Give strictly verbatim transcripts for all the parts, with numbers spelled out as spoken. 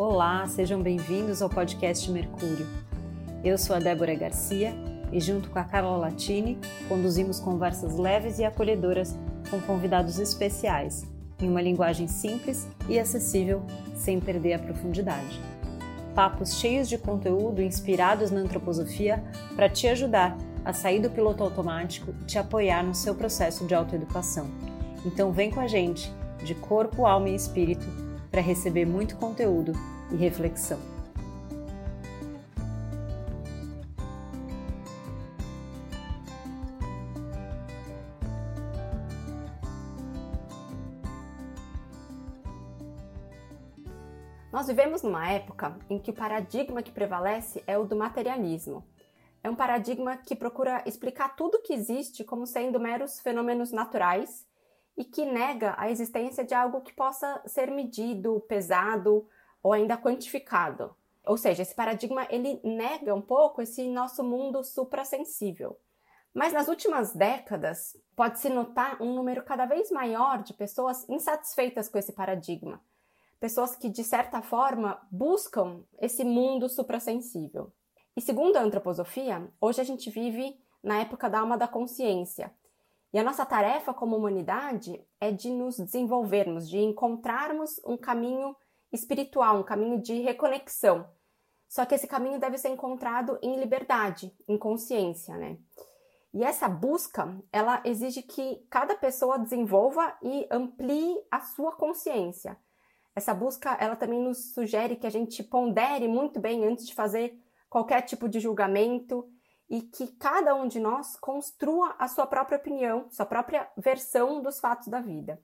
Olá, sejam bem-vindos ao podcast Mercúrio. Eu sou a Débora Garcia e junto com a Carla Latini conduzimos conversas leves e acolhedoras com convidados especiais, em uma linguagem simples e acessível, sem perder a profundidade. Papos cheios de conteúdo inspirados na antroposofia para te ajudar a sair do piloto automático e te apoiar no seu processo de autoeducação. Então vem com a gente, de corpo, alma e espírito, para receber muito conteúdo e reflexão. Nós vivemos numa época em que o paradigma que prevalece é o do materialismo. É um paradigma que procura explicar tudo que existe como sendo meros fenômenos naturais e que nega a existência de algo que possa ser medido, pesado ou ainda quantificado. Ou seja, esse paradigma ele nega um pouco esse nosso mundo suprassensível. Mas nas últimas décadas, pode-se notar um número cada vez maior de pessoas insatisfeitas com esse paradigma. Pessoas que, de certa forma, buscam esse mundo suprassensível. E segundo a antroposofia, hoje a gente vive na época da alma da consciência. E a nossa tarefa como humanidade é de nos desenvolvermos, de encontrarmos um caminho espiritual, um caminho de reconexão. Só que esse caminho deve ser encontrado em liberdade, em consciência, né? E essa busca, ela exige que cada pessoa desenvolva e amplie a sua consciência. Essa busca, ela também nos sugere que a gente pondere muito bem antes de fazer qualquer tipo de julgamento e que cada um de nós construa a sua própria opinião, sua própria versão dos fatos da vida.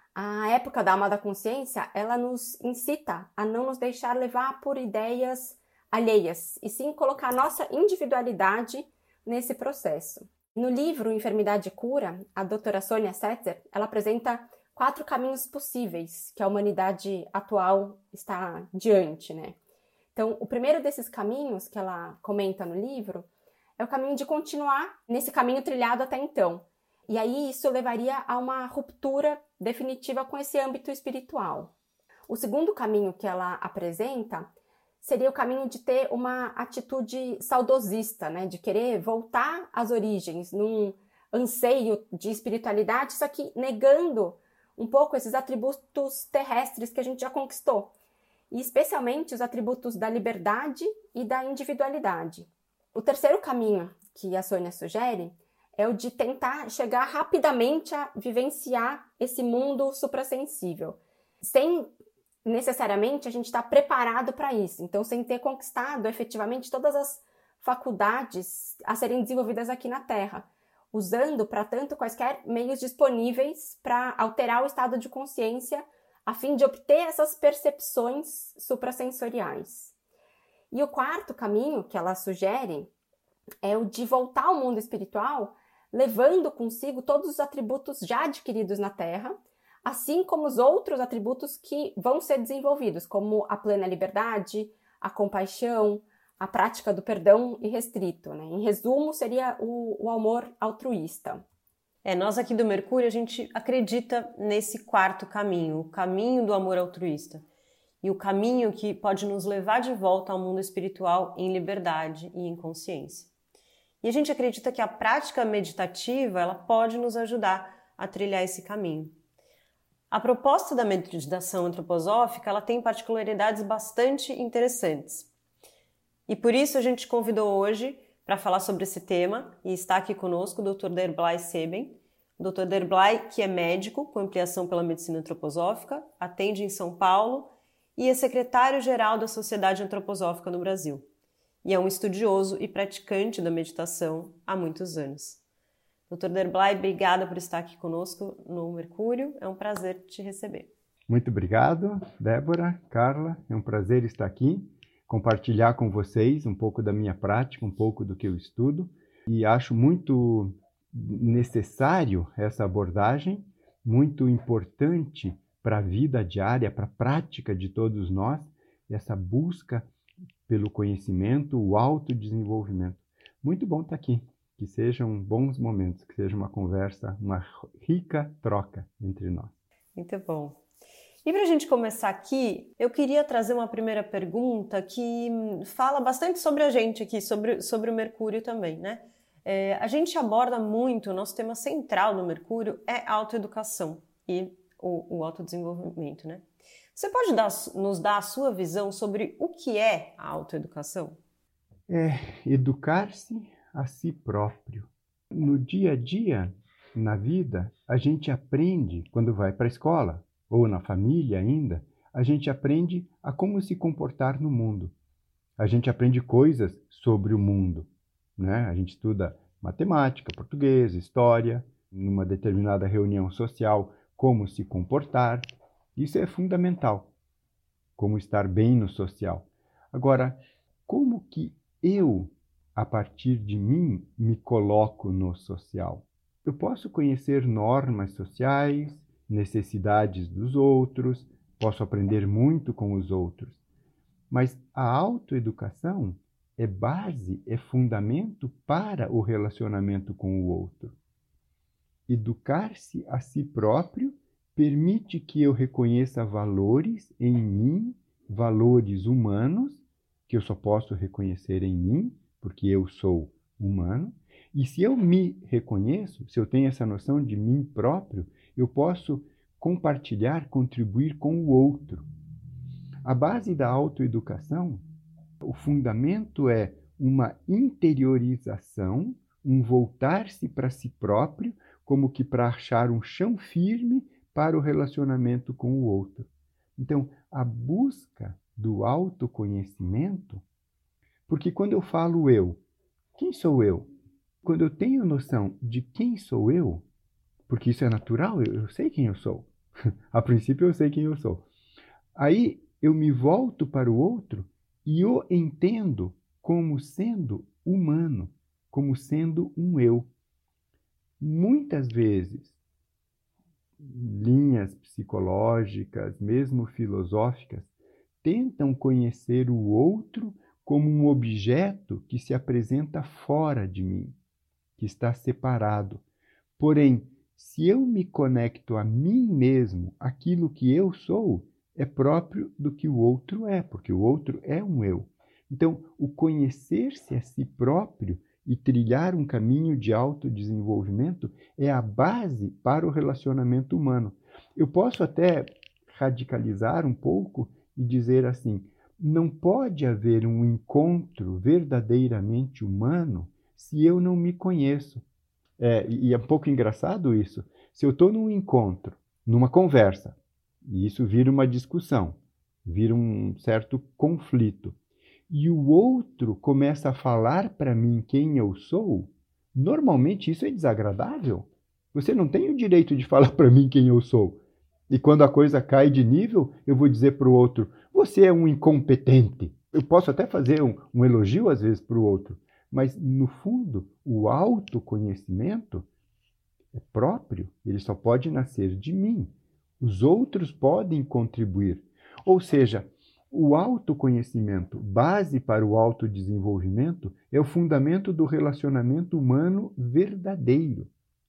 A época da alma da consciência, ela nos incita a não nos deixar levar por ideias alheias, e sim colocar a nossa individualidade nesse processo. No livro Enfermidade e Cura, a doutora Sônia Setzer, ela apresenta quatro caminhos possíveis que a humanidade atual está diante, né? Então, o primeiro desses caminhos que ela comenta no livro é o caminho de continuar nesse caminho trilhado até então. E aí isso levaria a uma ruptura definitiva com esse âmbito espiritual. O segundo caminho que ela apresenta seria o caminho de ter uma atitude saudosista, né? De querer voltar às origens, num anseio de espiritualidade, só que negando um pouco esses atributos terrestres que a gente já conquistou. E especialmente os atributos da liberdade e da individualidade. O terceiro caminho que a Sônia sugere é o de tentar chegar rapidamente a vivenciar esse mundo suprassensível, sem necessariamente a gente estar preparado para isso. Então, sem ter conquistado efetivamente todas as faculdades a serem desenvolvidas aqui na Terra, usando, para tanto, quaisquer meios disponíveis para alterar o estado de consciência a fim de obter essas percepções suprassensoriais. E o quarto caminho que ela sugere é o de voltar ao mundo espiritual, levando consigo todos os atributos já adquiridos na Terra, assim como os outros atributos que vão ser desenvolvidos, como a plena liberdade, a compaixão, a prática do perdão irrestrito, né? Em resumo, seria o, o amor altruísta. É, nós aqui do Mercúrio, a gente acredita nesse quarto caminho, o caminho do amor altruísta. E o caminho que pode nos levar de volta ao mundo espiritual em liberdade e em consciência. E a gente acredita que a prática meditativa ela pode nos ajudar a trilhar esse caminho. A proposta da meditação antroposófica ela tem particularidades bastante interessantes. E por isso a gente convidou hoje para falar sobre esse tema e está aqui conosco o doutor Derblay Seben. O doutor Derblay, que é médico com ampliação pela medicina antroposófica, atende em São Paulo e é secretário-geral da Sociedade Antroposófica no Brasil. E é um estudioso e praticante da meditação há muitos anos. doutor Derblay, obrigada por estar aqui conosco no Mercúrio. É um prazer te receber. Muito obrigado, Débora, Carla. É um prazer estar aqui, compartilhar com vocês um pouco da minha prática, um pouco do que eu estudo. E acho muito necessário essa abordagem, muito importante para a vida diária, para a prática de todos nós, essa busca pelo conhecimento, o autodesenvolvimento. Muito bom estar aqui. Que sejam bons momentos, que seja uma conversa, uma rica troca entre nós. Muito bom. E para a gente começar aqui, eu queria trazer uma primeira pergunta que fala bastante sobre a gente aqui, sobre, sobre o Mercúrio também, né? É, a gente aborda muito, o nosso tema central do Mercúrio é a autoeducação e o, o autodesenvolvimento, né? Você pode dar, nos dar a sua visão sobre o que é a autoeducação? É educar-se a si próprio. No dia a dia, na vida, a gente aprende quando vai para a escola, ou na família ainda, a gente aprende a como se comportar no mundo. A gente aprende coisas sobre o mundo, né? A gente estuda matemática, português, história, numa determinada reunião social, como se comportar. Isso é fundamental, como estar bem no social. Agora, como que eu, a partir de mim, me coloco no social? Eu posso conhecer normas sociais, necessidades dos outros, posso aprender muito com os outros, mas a autoeducação é base, é fundamento para o relacionamento com o outro. Educar-se a si próprio permite que eu reconheça valores em mim, valores humanos, que eu só posso reconhecer em mim, porque eu sou humano. E se eu me reconheço, se eu tenho essa noção de mim próprio, eu posso compartilhar, contribuir com o outro. A base da autoeducação, o fundamento é uma interiorização, um voltar-se para si próprio, como que para achar um chão firme para o relacionamento com o outro. Então, a busca do autoconhecimento, porque quando eu falo eu, quem sou eu? Quando eu tenho noção de quem sou eu, porque isso é natural, eu, eu sei quem eu sou. A princípio eu sei quem eu sou. Aí eu me volto para o outro e o entendo como sendo humano, como sendo um eu. Muitas vezes, linhas psicológicas, mesmo filosóficas, tentam conhecer o outro como um objeto que se apresenta fora de mim, que está separado. Porém, se eu me conecto a mim mesmo, aquilo que eu sou é próprio do que o outro é, porque o outro é um eu. Então, o conhecer-se a si próprio e trilhar um caminho de autodesenvolvimento é a base para o relacionamento humano. Eu posso até radicalizar um pouco e dizer assim, não pode haver um encontro verdadeiramente humano se eu não me conheço. É, e é um pouco engraçado isso. Se eu estou num encontro, numa conversa, e isso vira uma discussão, vira um certo conflito, e o outro começa a falar para mim quem eu sou, normalmente isso é desagradável. Você não tem o direito de falar para mim quem eu sou. E quando a coisa cai de nível, eu vou dizer para o outro, você é um incompetente. Eu posso até fazer um, um elogio às vezes para o outro, mas no fundo, o autoconhecimento é próprio, ele só pode nascer de mim. Os outros podem contribuir. Ou seja, o autoconhecimento, base para o autodesenvolvimento, é o fundamento do relacionamento humano verdadeiro.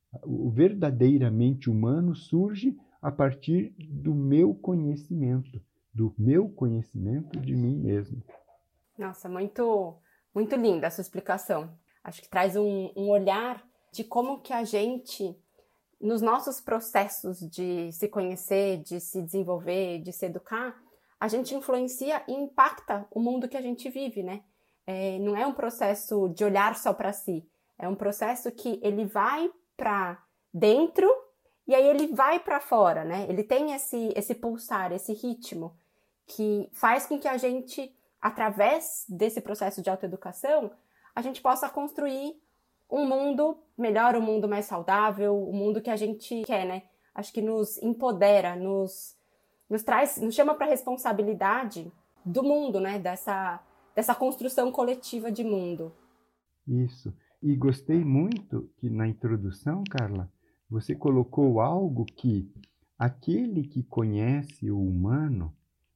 O verdadeiramente humano surge a partir do meu conhecimento, do meu conhecimento de mim mesmo. Nossa, muito, muito linda a sua explicação. Acho que traz um, um olhar de como que a gente, nos nossos processos de se conhecer, de se desenvolver, de se educar, a gente influencia e impacta o mundo que a gente vive, né? É, não é um processo de olhar só para si, é um processo que ele vai para dentro e aí ele vai para fora, né? Ele tem esse, esse pulsar, esse ritmo que faz com que a gente, através desse processo de autoeducação, a gente possa construir um mundo melhor, um mundo mais saudável, o um mundo que a gente quer, né? Acho que nos empodera, nos, nos traz, nos chama para a responsabilidade do mundo, né? Dessa, dessa construção coletiva de mundo. Isso. E gostei muito que na introdução, Carla, você colocou algo que aquele que conhece o humano,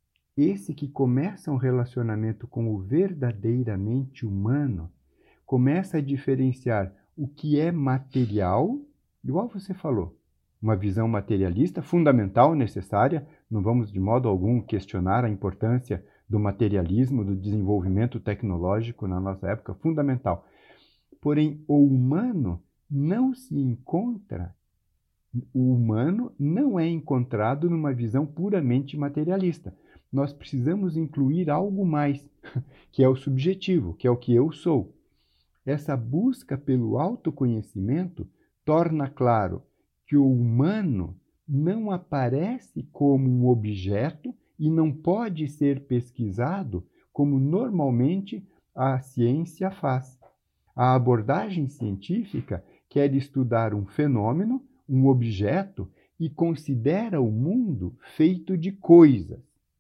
esse que começa um relacionamento com o verdadeiramente humano, começa a diferenciar o que é material, igual você falou, uma visão materialista, fundamental, necessária. Não vamos de modo algum questionar a importância do materialismo, do desenvolvimento tecnológico na nossa época, fundamental. Porém, o humano não se encontra, o humano não é encontrado numa visão puramente materialista. Nós precisamos incluir algo mais, que é o subjetivo, que é o que eu sou. Essa busca pelo autoconhecimento torna claro que o humano não aparece como um objeto e não pode ser pesquisado como normalmente a ciência faz. A abordagem científica quer estudar um fenômeno, um objeto, e considera o mundo feito de coisas.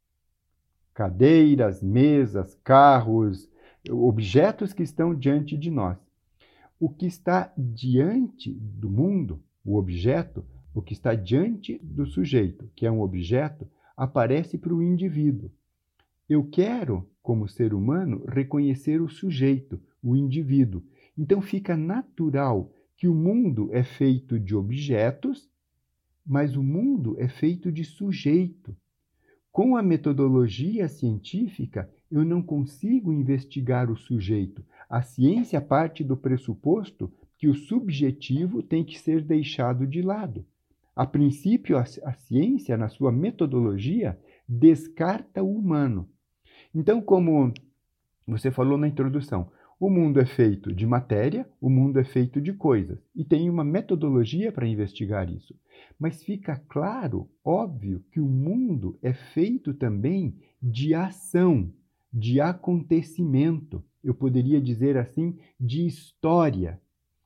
Cadeiras, mesas, carros, objetos que estão diante de nós. O que está diante do mundo, o objeto, o que está diante do sujeito, que é um objeto, aparece para o indivíduo. Eu quero, como ser humano, reconhecer o sujeito, o indivíduo. Então fica natural que o mundo é feito de objetos, mas o mundo é feito de sujeito. Com a metodologia científica, eu não consigo investigar o sujeito. A ciência parte do pressuposto que o subjetivo tem que ser deixado de lado. A princípio, a, a ciência, na sua metodologia, descarta o humano. Então, como você falou na introdução, o mundo é feito de matéria, o mundo é feito de coisas. E tem uma metodologia para investigar isso. Mas fica claro, óbvio, que o mundo é feito também de ação, de acontecimento. Eu poderia dizer assim, de história.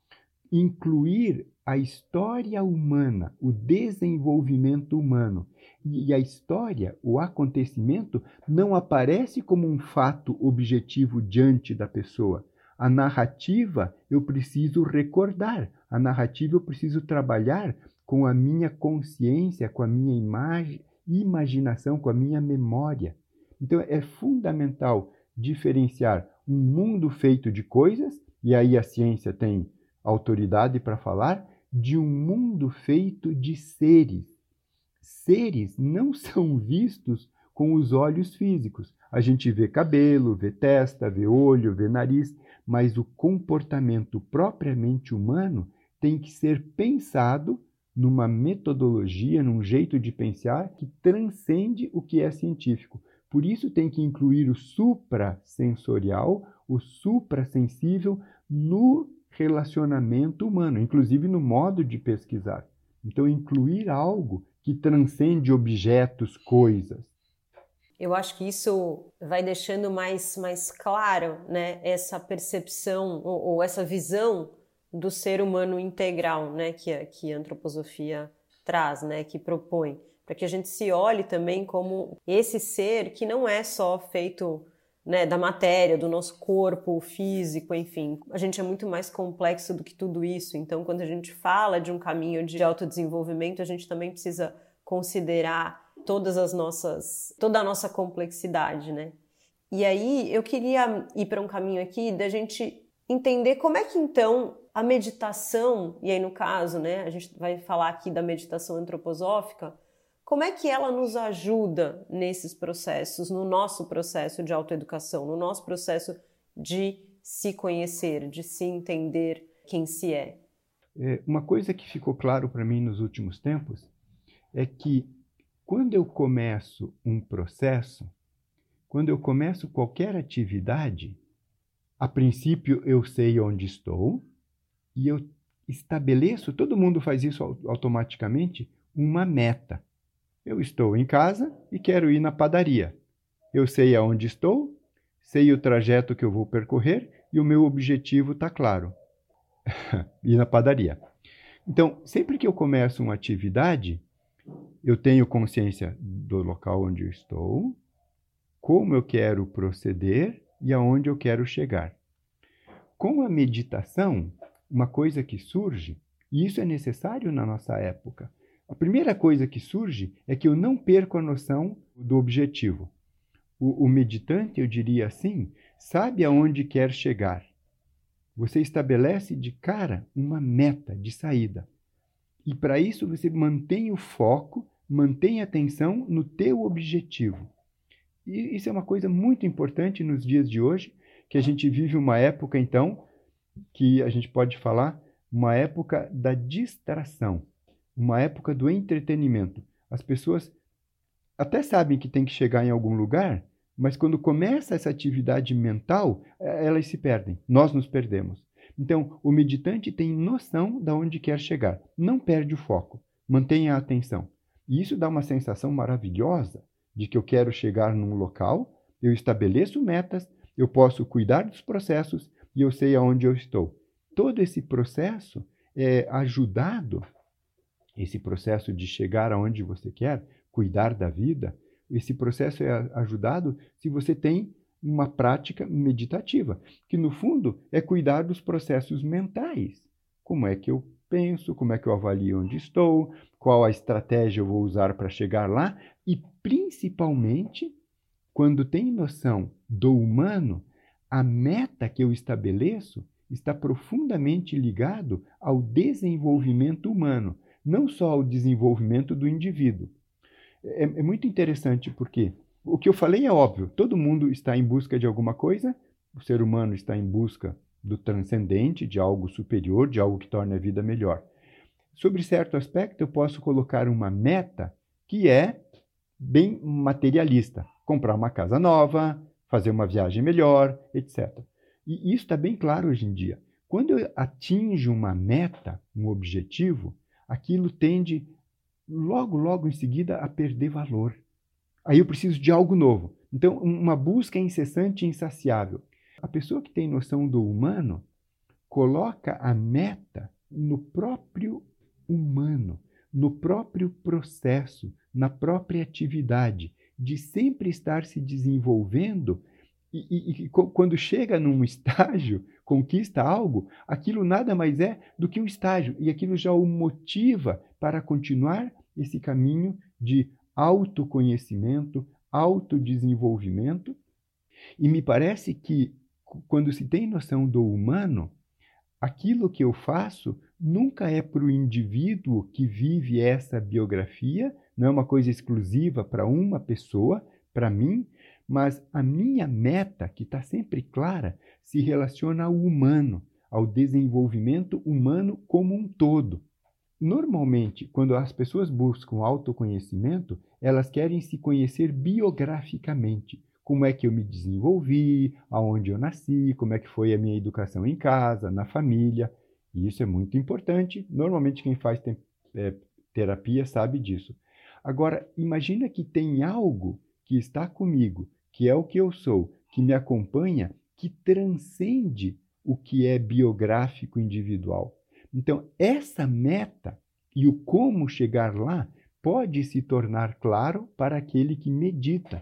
Incluir a história humana, o desenvolvimento humano. E a história, o acontecimento, não aparece como um fato objetivo diante da pessoa. A narrativa eu preciso recordar. A narrativa eu preciso trabalhar com a minha consciência, com a minha imagem, imaginação, com a minha memória. Então é fundamental diferenciar um mundo feito de coisas, e aí a ciência tem autoridade para falar, de um mundo feito de seres. Seres não são vistos com os olhos físicos. A gente vê cabelo, vê testa, vê olho, vê nariz, mas o comportamento propriamente humano tem que ser pensado numa metodologia, num jeito de pensar que transcende o que é científico. Por isso tem que incluir o suprassensorial, o suprassensível no relacionamento humano, inclusive no modo de pesquisar. Então, incluir algo que transcende objetos, coisas. Eu acho que isso vai deixando mais, mais claro, né, essa percepção ou, ou essa visão do ser humano integral, né, que, a, que a antroposofia traz, né, que propõe, para que a gente se olhe também como esse ser que não é só feito, né, da matéria, do nosso corpo físico, enfim. A gente é muito mais complexo do que tudo isso. Então, quando a gente fala de um caminho de autodesenvolvimento, a gente também precisa considerar todas as nossas, toda a nossa complexidade, né? E aí, eu queria ir para um caminho aqui da gente entender como é que, então, a meditação, e aí no caso, né, a gente vai falar aqui da meditação antroposófica, como é que ela nos ajuda nesses processos, no nosso processo de autoeducação, no nosso processo de se conhecer, de se entender quem se é? É, uma coisa que ficou claro para mim nos últimos tempos é que quando eu começo um processo, quando eu começo qualquer atividade, a princípio eu sei onde estou e eu estabeleço, todo mundo faz isso automaticamente, uma meta. Eu estou em casa e quero ir na padaria. Eu sei aonde estou, sei o trajeto que eu vou percorrer e o meu objetivo está claro. Ir na padaria. Então, sempre que eu começo uma atividade, eu tenho consciência do local onde eu estou, como eu quero proceder e aonde eu quero chegar. Com a meditação, uma coisa que surge, e isso é necessário na nossa época, a primeira coisa que surge é que eu não perco a noção do objetivo. O, o meditante, eu diria assim, sabe aonde quer chegar. Você estabelece de cara uma meta de saída. E para isso você mantém o foco, mantém a atenção no teu objetivo. E isso é uma coisa muito importante nos dias de hoje, que a gente vive uma época, então, que a gente pode falar, uma época da distração, uma época do entretenimento. As pessoas até sabem que tem que chegar em algum lugar, mas quando começa essa atividade mental, elas se perdem, nós nos perdemos. Então, o meditante tem noção de onde quer chegar, não perde o foco, mantém a atenção. E isso dá uma sensação maravilhosa de que eu quero chegar num local, eu estabeleço metas, eu posso cuidar dos processos e eu sei aonde eu estou. Todo esse processo é ajudado, esse processo de chegar aonde você quer, cuidar da vida, esse processo é ajudado se você tem uma prática meditativa, que no fundo é cuidar dos processos mentais. Como é que eu penso, como é que eu avalio onde estou, qual a estratégia eu vou usar para chegar lá e principalmente, quando tem noção do humano, a meta que eu estabeleço está profundamente ligado ao desenvolvimento humano, não só ao desenvolvimento do indivíduo. É, é muito interessante porque o que eu falei é óbvio, todo mundo está em busca de alguma coisa, o ser humano está em busca do transcendente, de algo superior, de algo que torne a vida melhor. Sobre certo aspecto, eu posso colocar uma meta que é bem materialista, comprar uma casa nova, fazer uma viagem melhor, etcétera. E isso está bem claro hoje em dia. Quando eu atinjo uma meta, um objetivo, aquilo tende logo, logo em seguida a perder valor. Aí eu preciso de algo novo. Então, uma busca incessante e insaciável. A pessoa que tem noção do humano coloca a meta no próprio humano, no próprio processo, na própria atividade, de sempre estar se desenvolvendo e, e, e quando chega num estágio, conquista algo, aquilo nada mais é do que um estágio e aquilo já o motiva para continuar esse caminho de autoconhecimento, autodesenvolvimento. E me parece que quando se tem noção do humano, aquilo que eu faço nunca é para o indivíduo que vive essa biografia, não é uma coisa exclusiva para uma pessoa, para mim, mas a minha meta, que está sempre clara, se relaciona ao humano, ao desenvolvimento humano como um todo. Normalmente, quando as pessoas buscam autoconhecimento, elas querem se conhecer biograficamente. Como é que eu me desenvolvi, aonde eu nasci, como é que foi a minha educação em casa, na família. E isso é muito importante. Normalmente quem faz te- é, terapia sabe disso. Agora, imagina que tem algo que está comigo, que é o que eu sou, que me acompanha, que transcende o que é biográfico individual. Então, essa meta e o como chegar lá pode se tornar claro para aquele que medita.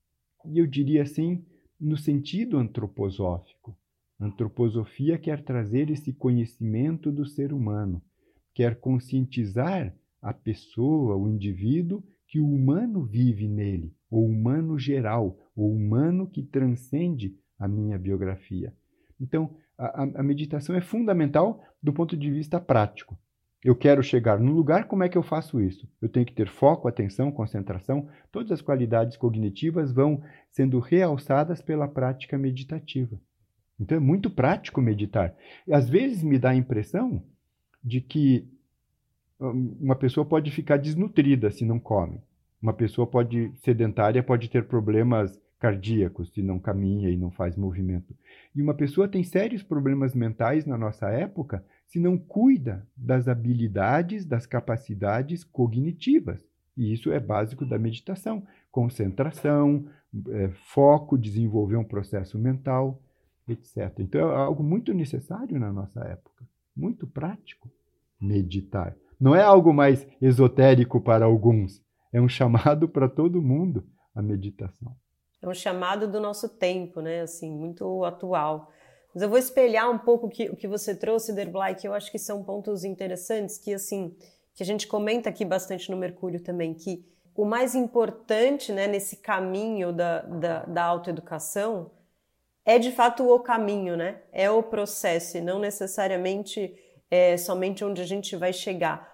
E eu diria assim, no sentido antroposófico. A antroposofia quer trazer esse conhecimento do ser humano, quer conscientizar a pessoa, o indivíduo, que o humano vive nele, o humano geral, o humano que transcende a minha biografia. Então, a, a meditação é fundamental do ponto de vista prático. Eu quero chegar num lugar, como é que eu faço isso? Eu tenho que ter foco, atenção, concentração. Todas as qualidades cognitivas vão sendo realçadas pela prática meditativa. Então é muito prático meditar. E às vezes me dá a impressão de que uma pessoa pode ficar desnutrida se não come. Uma pessoa pode sedentária pode ter problemas cardíacos se não caminha e não faz movimento. E uma pessoa tem sérios problemas mentais na nossa época se não cuida das habilidades, das capacidades cognitivas. E isso é básico da meditação. Concentração, é, foco, desenvolver um processo mental, etcétera. Então é algo muito necessário na nossa época. Muito prático meditar. Não é algo mais esotérico para alguns. É um chamado para todo mundo a meditação. É um chamado do nosso tempo, né? Assim, muito atual. Mas eu vou espelhar um pouco o que, o que você trouxe, Derblay, que eu acho que são pontos interessantes, que assim, que a gente comenta aqui bastante no Mercúrio também, que o mais importante, né, nesse caminho da, da, da autoeducação é de fato o caminho, né? É o processo e não necessariamente é, somente onde a gente vai chegar.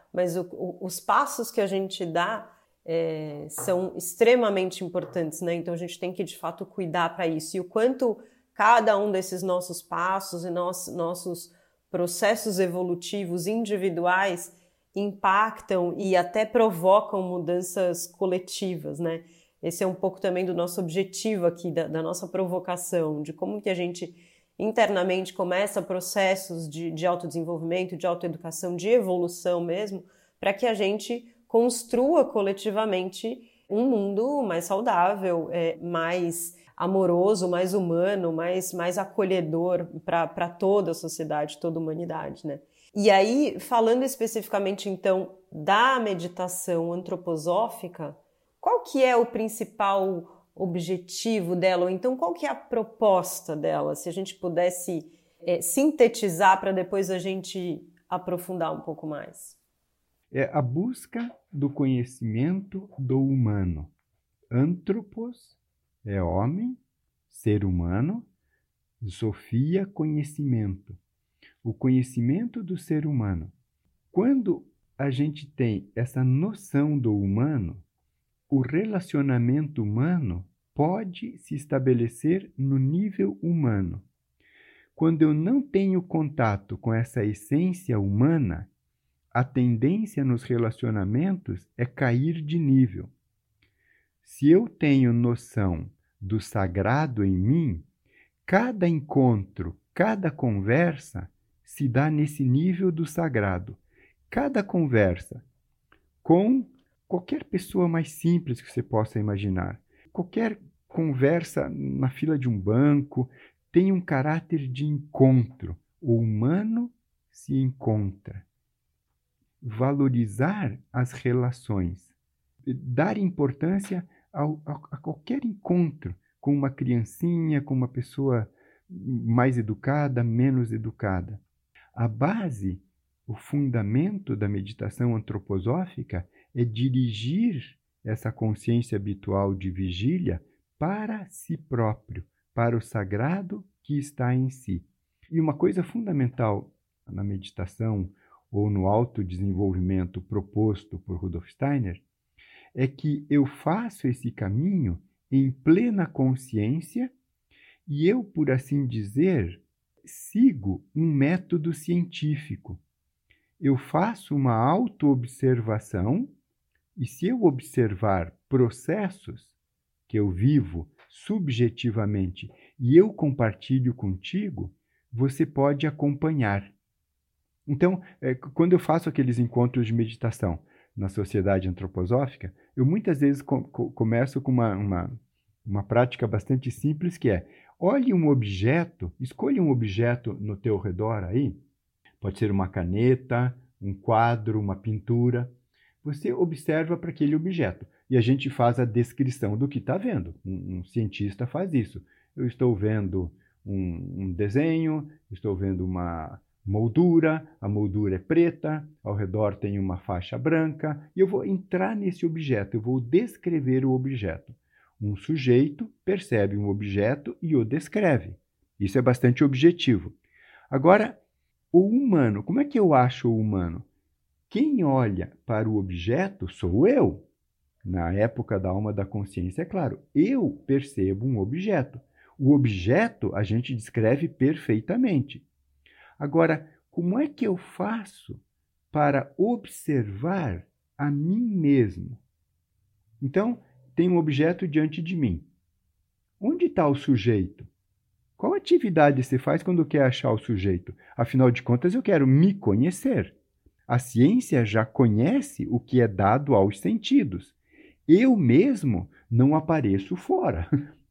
mas o, o, os passos que a gente dá é, são extremamente importantes, né? Então a gente tem que de fato cuidar para isso. E o quanto cada um desses nossos passos e nossos, nossos processos evolutivos individuais impactam e até provocam mudanças coletivas, né? Esse é um pouco também do nosso objetivo aqui, da, da nossa provocação, de como que a gente internamente começa processos de, de autodesenvolvimento, de autoeducação, de evolução mesmo, para que a gente construa coletivamente um mundo mais saudável, é, mais amoroso, mais humano, mais, mais acolhedor para toda a sociedade, toda a humanidade, né? E aí, falando especificamente, então, da meditação antroposófica, qual que é o principal objetivo dela? Ou então, qual que é a proposta dela? Se a gente pudesse é, sintetizar para depois a gente aprofundar um pouco mais. É a busca do conhecimento do humano. Antropos é homem, ser humano, Sofia, conhecimento. O conhecimento do ser humano. Quando a gente tem essa noção do humano, o relacionamento humano pode se estabelecer no nível humano. Quando eu não tenho contato com essa essência humana, a tendência nos relacionamentos é cair de nível. Se eu tenho noção do sagrado em mim, cada encontro, cada conversa se dá nesse nível do sagrado. Cada conversa com qualquer pessoa mais simples que você possa imaginar, qualquer conversa na fila de um banco, tem um caráter de encontro. O humano se encontra. Valorizar as relações, dar importância ao, a, a qualquer encontro com uma criancinha, com uma pessoa mais educada, menos educada. A base, o fundamento da meditação antroposófica é dirigir essa consciência habitual de vigília para si próprio, para o sagrado que está em si. E uma coisa fundamental na meditação ou no autodesenvolvimento proposto por Rudolf Steiner é que eu faço esse caminho em plena consciência e eu, por assim dizer, sigo um método científico. Eu faço uma autoobservação e se eu observar processos que eu vivo subjetivamente e eu compartilho contigo, você pode acompanhar. Então, é, quando eu faço aqueles encontros de meditação na sociedade antroposófica, eu muitas vezes com, com, começo com uma, uma, uma prática bastante simples, que é, olhe um objeto, escolha um objeto no teu redor aí, pode ser uma caneta, um quadro, uma pintura. Você observa para aquele objeto e a gente faz a descrição do que está vendo. Um, um cientista faz isso. Eu estou vendo um, um desenho, estou vendo uma moldura, a moldura é preta, ao redor tem uma faixa branca, e eu vou entrar nesse objeto, eu vou descrever o objeto. Um sujeito percebe um objeto e o descreve. Isso é bastante objetivo. Agora, o humano, como é que eu acho o humano? Quem olha para o objeto sou eu. Na época da alma da consciência, é claro, eu percebo um objeto. O objeto a gente descreve perfeitamente. Agora, como é que eu faço para observar a mim mesmo? Então, tem um objeto diante de mim. Onde está o sujeito? Qual atividade você faz quando quer achar o sujeito? Afinal de contas, eu quero me conhecer. A ciência já conhece o que é dado aos sentidos. Eu mesmo não apareço fora.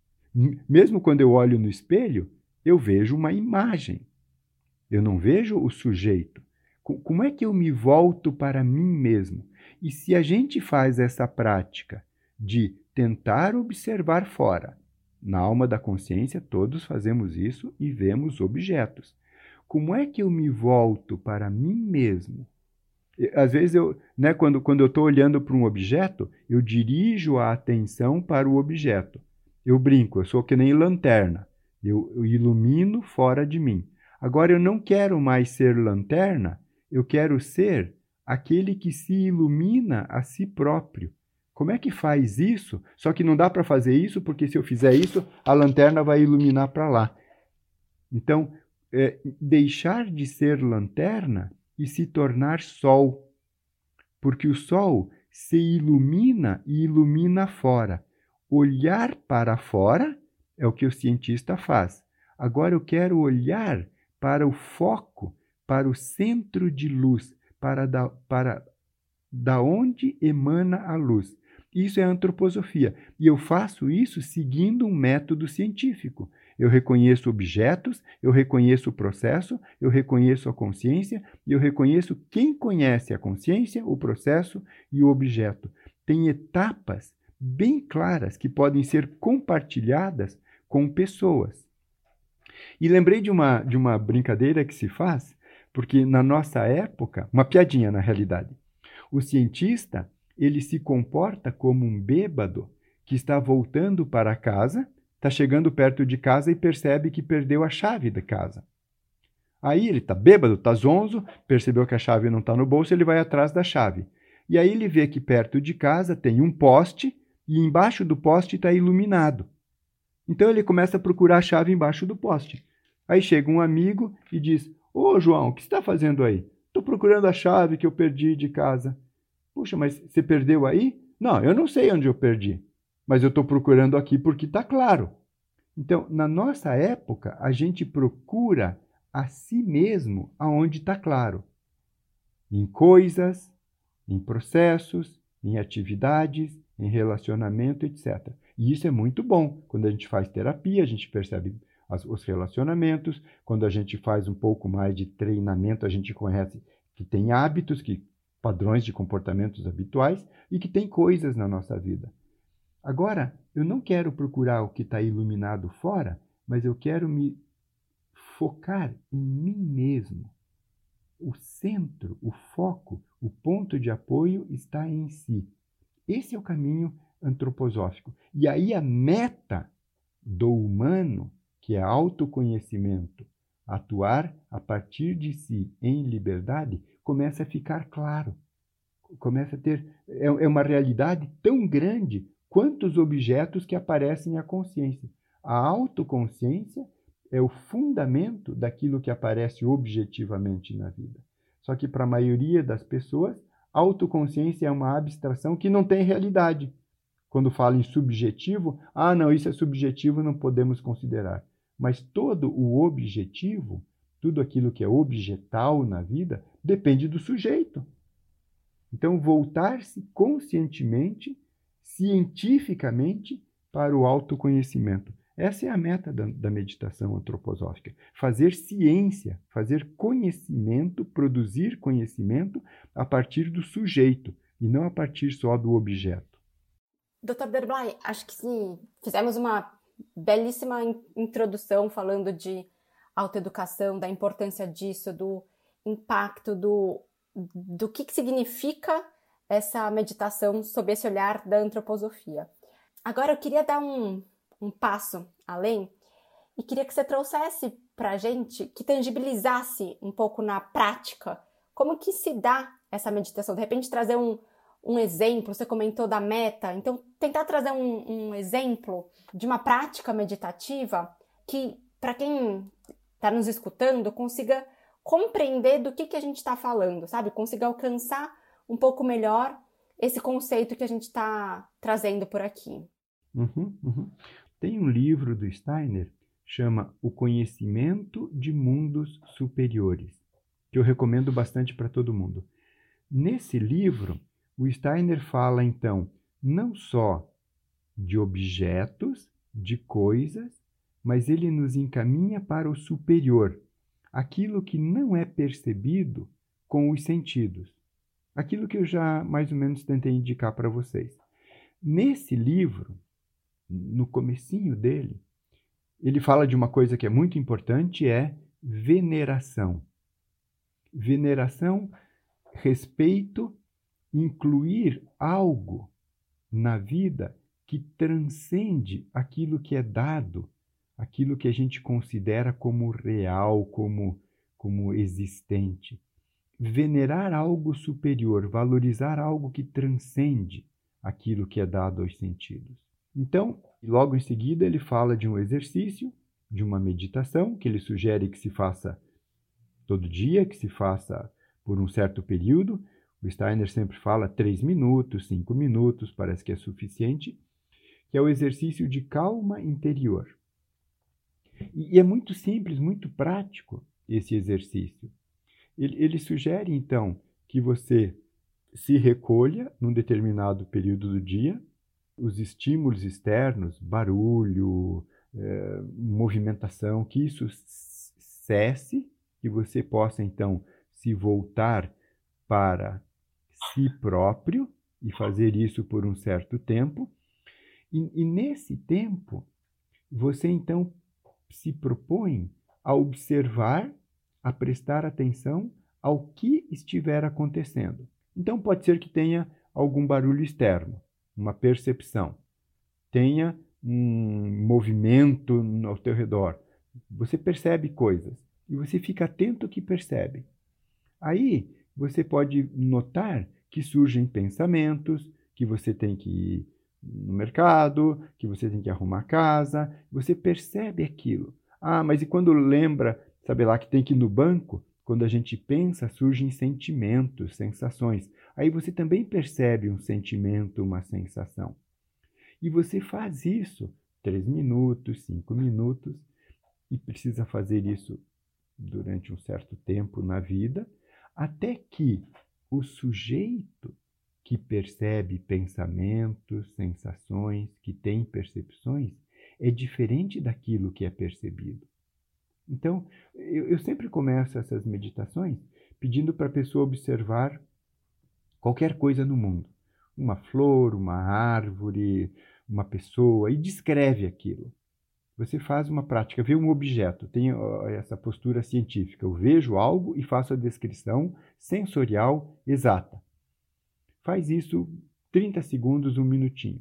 Mesmo quando eu olho no espelho, eu vejo uma imagem. Eu não vejo o sujeito. Como é que eu me volto para mim mesmo? E se a gente faz essa prática de tentar observar fora, na alma da consciência todos fazemos isso e vemos objetos. Como é que eu me volto para mim mesmo? Às vezes, eu, né, quando, quando eu estou olhando para um objeto, eu dirijo a atenção para o objeto. Eu brinco, eu sou que nem lanterna. Eu, eu ilumino fora de mim. Agora, eu não quero mais ser lanterna, eu quero ser aquele que se ilumina a si próprio. Como é que faz isso? Só que não dá para fazer isso, porque se eu fizer isso, a lanterna vai iluminar para lá. Então, é, deixar de ser lanterna e se tornar sol. Porque o sol se ilumina e ilumina fora. Olhar para fora é o que o cientista faz. Agora eu quero olhar para o foco, para o centro de luz, para da, para da onde emana a luz. Isso é antroposofia. E eu faço isso seguindo um método científico. Eu reconheço objetos, eu reconheço o processo, eu reconheço a consciência e eu reconheço quem conhece a consciência, o processo e o objeto. Tem etapas bem claras que podem ser compartilhadas com pessoas. E lembrei de uma, de uma brincadeira que se faz, porque na nossa época, uma piadinha na realidade, o cientista, ele se comporta como um bêbado que está voltando para casa, está chegando perto de casa e percebe que perdeu a chave da casa. Aí ele está bêbado, está zonzo, percebeu que a chave não está no bolso, ele vai atrás da chave. E aí ele vê que perto de casa tem um poste e embaixo do poste está iluminado. Então ele começa a procurar a chave embaixo do poste. Aí chega um amigo e diz: "Ô João, o que você está fazendo aí? Estou procurando a chave que eu perdi de casa." "Puxa, mas você perdeu aí?" "Não, eu não sei onde eu perdi, mas eu estou procurando aqui porque está claro." Então, na nossa época, a gente procura a si mesmo aonde está claro. Em coisas, em processos, em atividades, em relacionamento, etcétera. E isso é muito bom. Quando a gente faz terapia, a gente percebe as, os relacionamentos. Quando a gente faz um pouco mais de treinamento, a gente conhece que tem hábitos, que, padrões de comportamentos habituais e que tem coisas na nossa vida. Agora, eu não quero procurar o que está iluminado fora, mas eu quero me focar em mim mesmo. O centro, o foco, o ponto de apoio está em si. Esse é o caminho antroposófico. E aí a meta do humano, que é autoconhecimento, atuar a partir de si em liberdade, começa a ficar claro. Começa a ter... É, é uma realidade tão grande quanto os objetos que aparecem à consciência. A autoconsciência é o fundamento daquilo que aparece objetivamente na vida. Só que para a maioria das pessoas, autoconsciência é uma abstração que não tem realidade. Quando fala em subjetivo, ah, não, isso é subjetivo, não podemos considerar. Mas todo o objetivo, tudo aquilo que é objetal na vida, depende do sujeito. Então, voltar-se conscientemente, cientificamente, para o autoconhecimento. Essa é a meta da, da meditação antroposófica. Fazer ciência, fazer conhecimento, produzir conhecimento a partir do sujeito e não a partir só do objeto. doutor Derblay, acho que sim, fizemos uma belíssima introdução falando de autoeducação, da importância disso, do impacto, do, do que, que significa essa meditação sob esse olhar da antroposofia. Agora eu queria dar um... um passo além, e queria que você trouxesse para a gente, que tangibilizasse um pouco na prática, como que se dá essa meditação. De repente trazer um, um exemplo, você comentou da meta, então tentar trazer um, um exemplo de uma prática meditativa que, para quem está nos escutando, consiga compreender do que, que a gente está falando, sabe? Consiga alcançar um pouco melhor esse conceito que a gente está trazendo por aqui. Uhum, uhum. Tem um livro do Steiner, chama O Conhecimento de Mundos Superiores, que eu recomendo bastante para todo mundo. Nesse livro, o Steiner fala, então, não só de objetos, de coisas, mas ele nos encaminha para o superior, aquilo que não é percebido com os sentidos. Aquilo que eu já mais ou menos tentei indicar para vocês. Nesse livro, no comecinho dele, ele fala de uma coisa que é muito importante, é veneração. Veneração, respeito, incluir algo na vida que transcende aquilo que é dado, aquilo que a gente considera como real, como, como existente. venerar algo superior, valorizar algo que transcende aquilo que é dado aos sentidos. Então, logo em seguida, ele fala de um exercício, de uma meditação, que ele sugere que se faça todo dia, que se faça por um certo período. O Steiner sempre fala três minutos, cinco minutos, parece que é suficiente, que é o exercício de calma interior. E é muito simples, muito prático esse exercício. Ele, ele sugere, então, que você se recolha num determinado período do dia, os estímulos externos, barulho, eh, movimentação, que isso cesse, que você possa, então, se voltar para si próprio e fazer isso por um certo tempo. E, e nesse tempo, você, então, se propõe a observar, a prestar atenção ao que estiver acontecendo. Então, pode ser que tenha algum barulho externo, uma percepção, tenha um movimento ao teu redor. Você percebe coisas e você fica atento ao que percebe. Aí, você pode notar que surgem pensamentos, que você tem que ir no mercado, que você tem que arrumar a casa. Você percebe aquilo. Ah, mas e quando lembra, sabe lá, que tem que ir no banco? Quando a gente pensa, surgem sentimentos, sensações. Aí você também percebe um sentimento, uma sensação. E você faz isso três minutos, cinco minutos, e precisa fazer isso durante um certo tempo na vida, até que o sujeito que percebe pensamentos, sensações, que tem percepções, é diferente daquilo que é percebido. Então, eu, eu sempre começo essas meditações pedindo para a pessoa observar qualquer coisa no mundo. Uma flor, uma árvore, uma pessoa, e descreve aquilo. Você faz uma prática, vê um objeto, tem essa postura científica. Eu vejo algo e faço a descrição sensorial exata. Faz isso trinta segundos, um minutinho.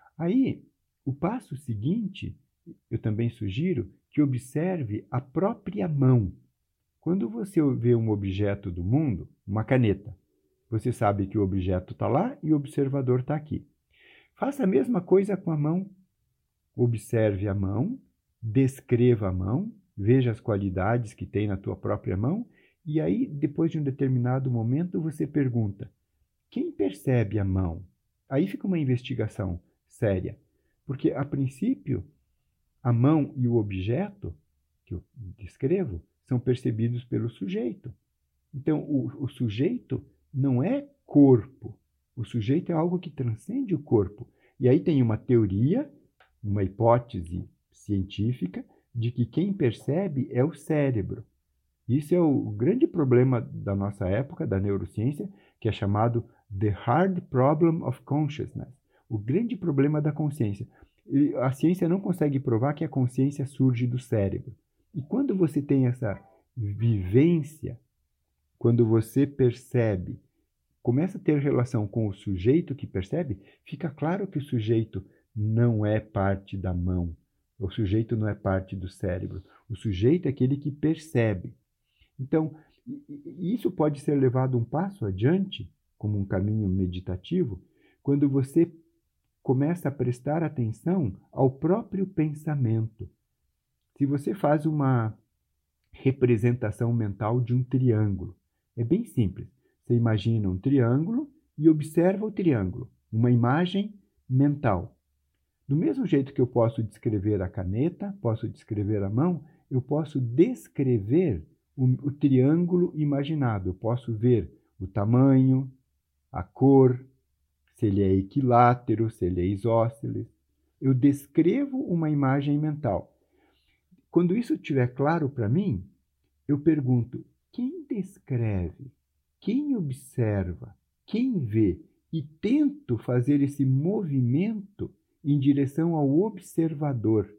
Aí, o passo seguinte, eu também sugiro que observe a própria mão. Quando você vê um objeto do mundo, uma caneta, você sabe que o objeto está lá e o observador está aqui. Faça a mesma coisa com a mão. Observe a mão, descreva a mão, veja as qualidades que tem na tua própria mão e aí, depois de um determinado momento, você pergunta: quem percebe a mão? Aí fica uma investigação séria, porque, a princípio, a mão e o objeto que eu descrevo são percebidos pelo sujeito. Então, o, o sujeito não é corpo. O sujeito é algo que transcende o corpo. E aí tem uma teoria, uma hipótese científica, de que quem percebe é o cérebro. Isso é o grande problema da nossa época, da neurociência, que é chamado The Hard Problem of Consciousness, o grande problema da consciência. A ciência não consegue provar que a consciência surge do cérebro. E quando você tem essa vivência, quando você percebe, começa a ter relação com o sujeito que percebe, fica claro que o sujeito não é parte da mão, o sujeito não é parte do cérebro, o sujeito é aquele que percebe. Então, isso pode ser levado um passo adiante, como um caminho meditativo, quando você começa a prestar atenção ao próprio pensamento. Se você faz uma representação mental de um triângulo, é bem simples. Você imagina um triângulo e observa o triângulo, uma imagem mental. Do mesmo jeito que eu posso descrever a caneta, posso descrever a mão, eu posso descrever o, o triângulo imaginado. Eu posso ver o tamanho, a cor, se ele é equilátero, se ele é isósceles. Eu descrevo uma imagem mental. Quando isso estiver claro para mim, eu pergunto: quem descreve? Quem observa? Quem vê? E tento fazer esse movimento em direção ao observador.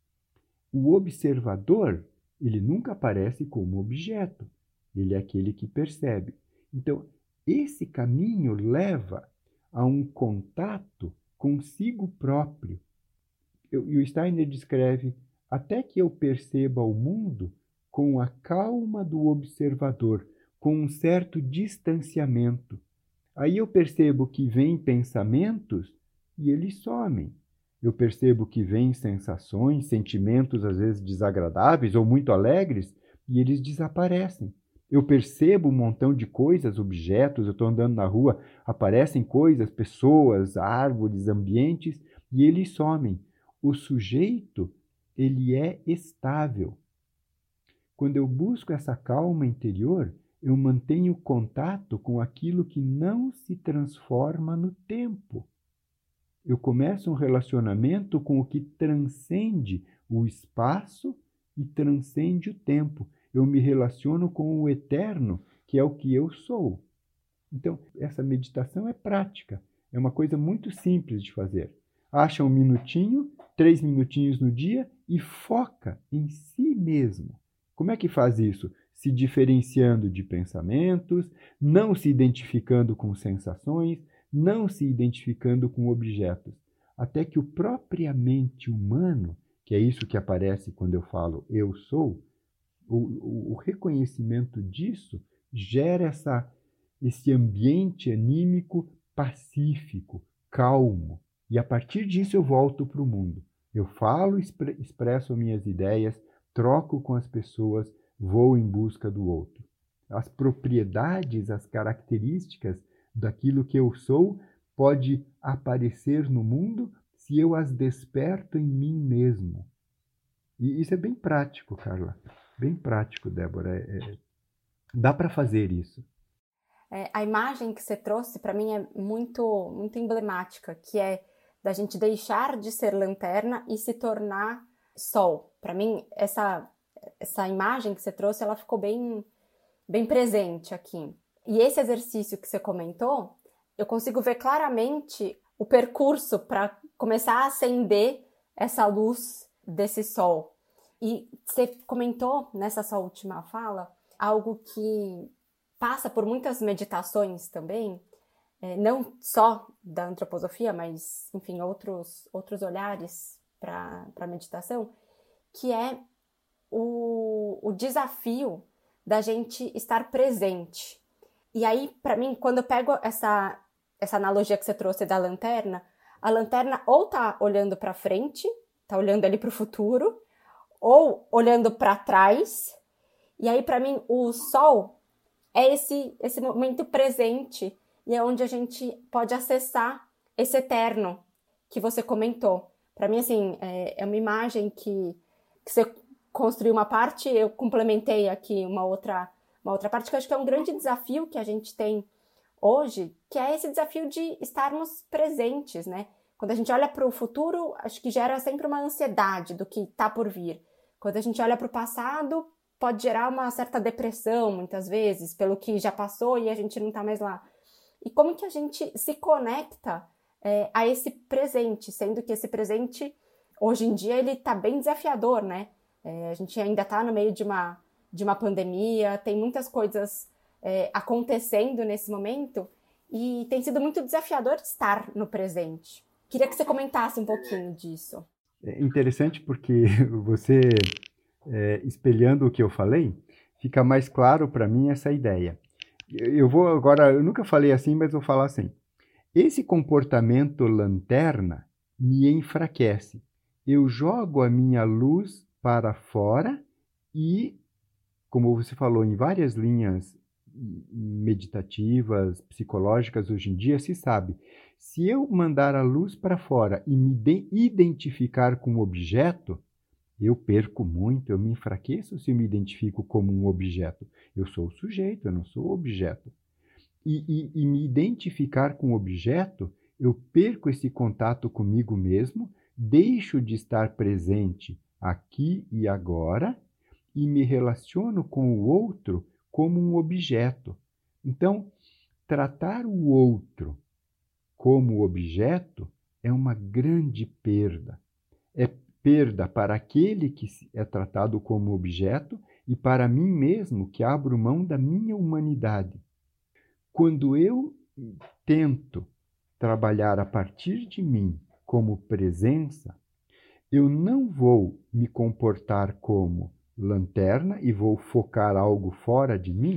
O observador, ele nunca aparece como objeto. Ele é aquele que percebe. Então, esse caminho leva a um contato consigo próprio. Eu, e o Steiner descreve: até que eu perceba o mundo com a calma do observador, com um certo distanciamento. Aí eu percebo que vêm pensamentos e eles somem. Eu percebo que vêm sensações, sentimentos às vezes desagradáveis ou muito alegres e eles desaparecem. Eu percebo um montão de coisas, objetos, eu estou andando na rua, aparecem coisas, pessoas, árvores, ambientes e eles somem. O sujeito, ele é estável. Quando eu busco essa calma interior, eu mantenho contato com aquilo que não se transforma no tempo. Eu começo um relacionamento com o que transcende o espaço e transcende o tempo. Eu me relaciono com o eterno, que é o que eu sou. Então, essa meditação é prática. É uma coisa muito simples de fazer. Acha um minutinho, três minutinhos no dia e foca em si mesmo. Como é que faz isso? Se diferenciando de pensamentos, não se identificando com sensações, não se identificando com objetos. Até que o propriamente humano, que é isso que aparece quando eu falo eu sou, o, o, o reconhecimento disso gera essa, esse ambiente anímico pacífico, calmo. E a partir disso eu volto para o mundo. Eu falo, expre- expresso minhas ideias, troco com as pessoas, vou em busca do outro. As propriedades, as características daquilo que eu sou pode aparecer no mundo se eu as desperto em mim mesmo. E isso é bem prático, Carla. Bem prático, Débora. É, é, dá para fazer isso. É, a imagem que você trouxe para mim é muito, muito emblemática, que é da gente deixar de ser lanterna e se tornar sol. Para mim, essa, essa imagem que você trouxe, ela ficou bem, bem presente aqui. E esse exercício que você comentou, eu consigo ver claramente o percurso para começar a acender essa luz desse sol. E você comentou nessa sua última fala algo que passa por muitas meditações também, é, não só da antroposofia, mas, enfim, outros, outros olhares para a meditação, que é o, o desafio da gente estar presente. E aí, para mim, quando eu pego essa, essa analogia que você trouxe da lanterna, a lanterna ou tá olhando para frente, tá olhando ali para o futuro, ou olhando para trás. E aí, para mim, o sol é esse, esse momento presente e é onde a gente pode acessar esse eterno que você comentou. Para mim, assim, é, é uma imagem que, que você construiu uma parte, eu complementei aqui uma outra, uma outra parte, que eu acho que é um grande desafio que a gente tem hoje, que é esse desafio de estarmos presentes, né? Quando a gente olha para o futuro, acho que gera sempre uma ansiedade do que está por vir. Quando a gente olha para o passado, pode gerar uma certa depressão, muitas vezes, pelo que já passou e a gente não está mais lá. E como que a gente se conecta é, a esse presente, sendo que esse presente, hoje em dia, ele está bem desafiador, né? É, a gente ainda está no meio de uma, de uma pandemia, tem muitas coisas é, acontecendo nesse momento e tem sido muito desafiador estar no presente. Queria que você comentasse um pouquinho disso. É interessante porque você, é, espelhando o que eu falei, fica mais claro para mim essa ideia. Eu vou agora, eu nunca falei assim, mas vou falar assim. Esse comportamento lanterna me enfraquece. Eu jogo a minha luz para fora e, como você falou, em várias linhas meditativas, psicológicas, hoje em dia se sabe, se eu mandar a luz para fora e me identificar com o objeto, eu perco muito, eu me enfraqueço se eu me identifico como um objeto. Eu sou o sujeito, eu não sou o objeto. E, e, e me identificar com o objeto, eu perco esse contato comigo mesmo, deixo de estar presente aqui e agora e me relaciono com o outro como um objeto. Então, tratar o outro como objeto é uma grande perda. É perda para aquele que é tratado como objeto e para mim mesmo, que abro mão da minha humanidade. Quando eu tento trabalhar a partir de mim como presença, eu não vou me comportar como lanterna e vou focar algo fora de mim,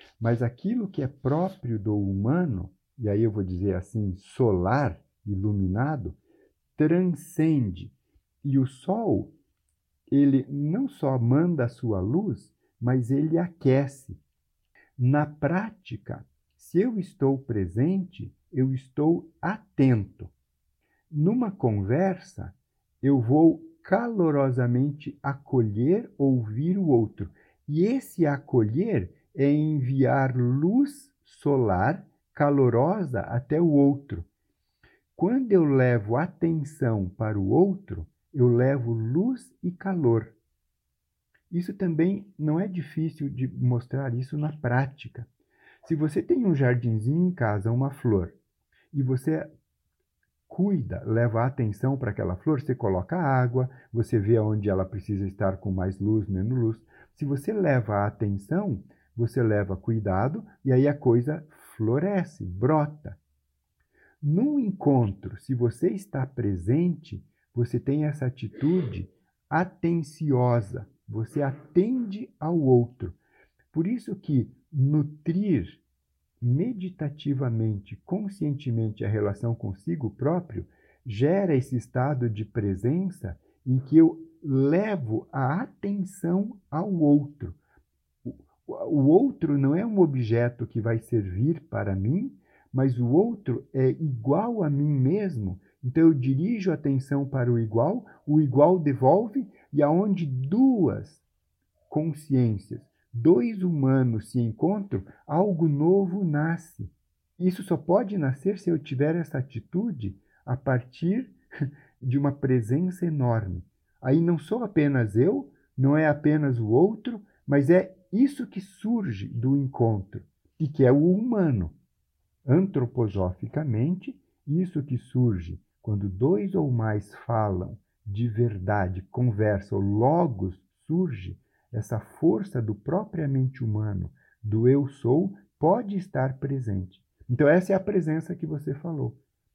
Mas aquilo que é próprio do humano, e aí eu vou dizer assim, solar, iluminado, transcende. E o Sol, ele não só manda a sua luz, mas ele aquece. Na prática, se eu estou presente, eu estou atento. Numa conversa, eu vou calorosamente acolher, ouvir o outro. E esse acolher é enviar luz solar calorosa até o outro. Quando eu levo atenção para o outro, eu levo luz e calor. Isso também não é difícil de mostrar isso na prática. Se você tem um jardinzinho em casa, uma flor, e você cuida, leva atenção para aquela flor, você coloca água, você vê onde ela precisa estar com mais luz, menos luz. Se você leva a atenção, você leva cuidado e aí a coisa floresce, brota. Num encontro, se você está presente, você tem essa atitude atenciosa, você atende ao outro. Por isso que nutrir meditativamente, conscientemente a relação consigo próprio, gera esse estado de presença em que eu levo a atenção ao outro. O outro não é um objeto que vai servir para mim, mas o outro é igual a mim mesmo. Então eu dirijo a atenção para o igual, o igual devolve, e aonde duas consciências, dois humanos se encontram, algo novo nasce. Isso só pode nascer se eu tiver essa atitude a partir de uma presença enorme. Aí não sou apenas eu, não é apenas o outro, mas é isso que surge do encontro, e que é o humano. Antroposoficamente, isso que surge quando dois ou mais falam de verdade, conversam, logos surge, essa força do propriamente humano, do eu sou, pode estar presente. Então essa é a presença que você falou.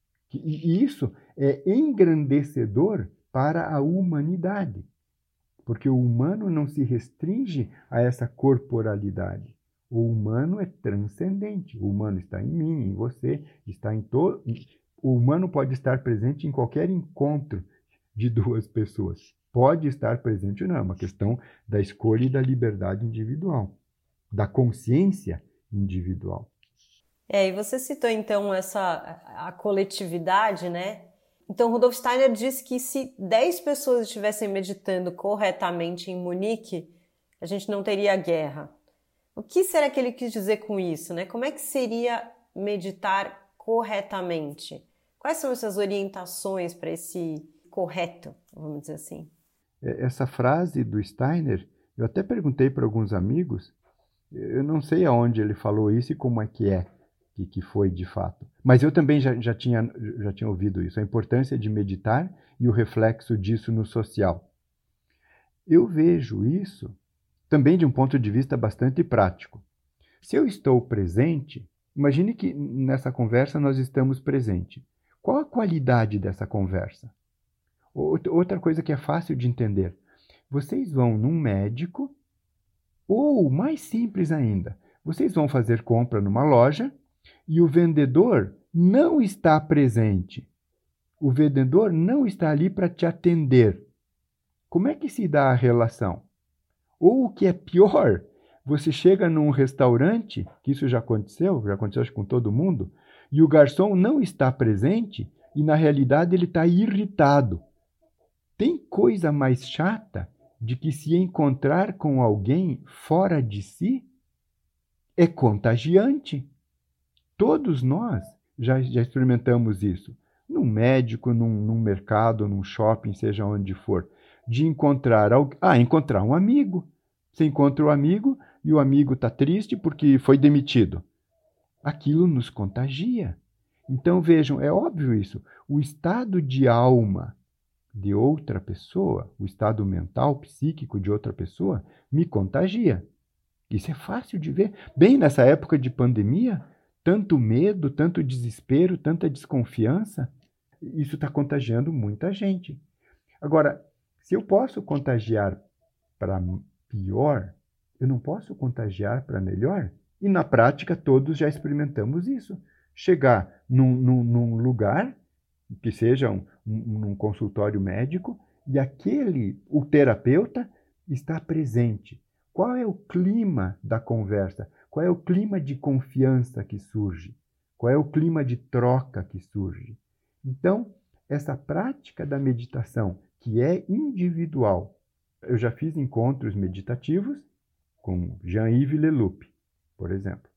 E isso é engrandecedor para a humanidade, porque o humano não se restringe a essa corporalidade. O humano é transcendente. O humano está em mim, em você, está em todo. O humano pode estar presente em qualquer encontro de duas pessoas. Pode estar presente ou não, é uma questão da escolha e da liberdade individual, da consciência individual. É, e você citou então essa a coletividade, né? Então Rudolf Steiner disse que se dez pessoas estivessem meditando corretamente em Munique, a gente não teria guerra. O que será que ele quis dizer com isso, né? Como é que seria meditar corretamente? Quais são essas orientações para esse correto, vamos dizer assim? Essa frase do Steiner, eu até perguntei para alguns amigos, eu não sei aonde ele falou isso e como é que é, que, que foi de fato. Mas eu também já, já, tinha, já tinha ouvido isso, a importância de meditar e o reflexo disso no social. Eu vejo isso também de um ponto de vista bastante prático. Se eu estou presente, imagine que nessa conversa nós estamos presentes. Qual a qualidade dessa conversa? Outra coisa que é fácil de entender. Vocês vão num médico, ou mais simples ainda, vocês vão fazer compra numa loja e o vendedor não está presente. O vendedor não está ali para te atender. Como é que se dá a relação? Ou o que é pior, você chega num restaurante, que isso já aconteceu, já aconteceu acho, com todo mundo, e o garçom não está presente e na realidade ele está irritado. Tem coisa mais chata de que se encontrar com alguém fora de si é contagiante. Todos nós já, já experimentamos isso. Num médico, num, num mercado, num shopping, seja onde for. De encontrar, ah, encontrar um amigo. Você encontra o amigo e o amigo está triste porque foi demitido. Aquilo nos contagia. Então vejam, é óbvio isso. O estado de alma de outra pessoa, o estado mental, psíquico de outra pessoa, me contagia. Isso é fácil de ver. Bem nessa época de pandemia, tanto medo, tanto desespero, tanta desconfiança, isso está contagiando muita gente. Agora, se eu posso contagiar para pior, eu não posso contagiar para melhor? E na prática todos já experimentamos isso. Chegar num, num, num lugar, que seja um, um, um consultório médico, e aquele, o terapeuta, está presente. Qual é o clima da conversa? Qual é o clima de confiança que surge? Qual é o clima de troca que surge? Então, essa prática da meditação, que é individual, eu já fiz encontros meditativos com Jean-Yves Leloup, por exemplo.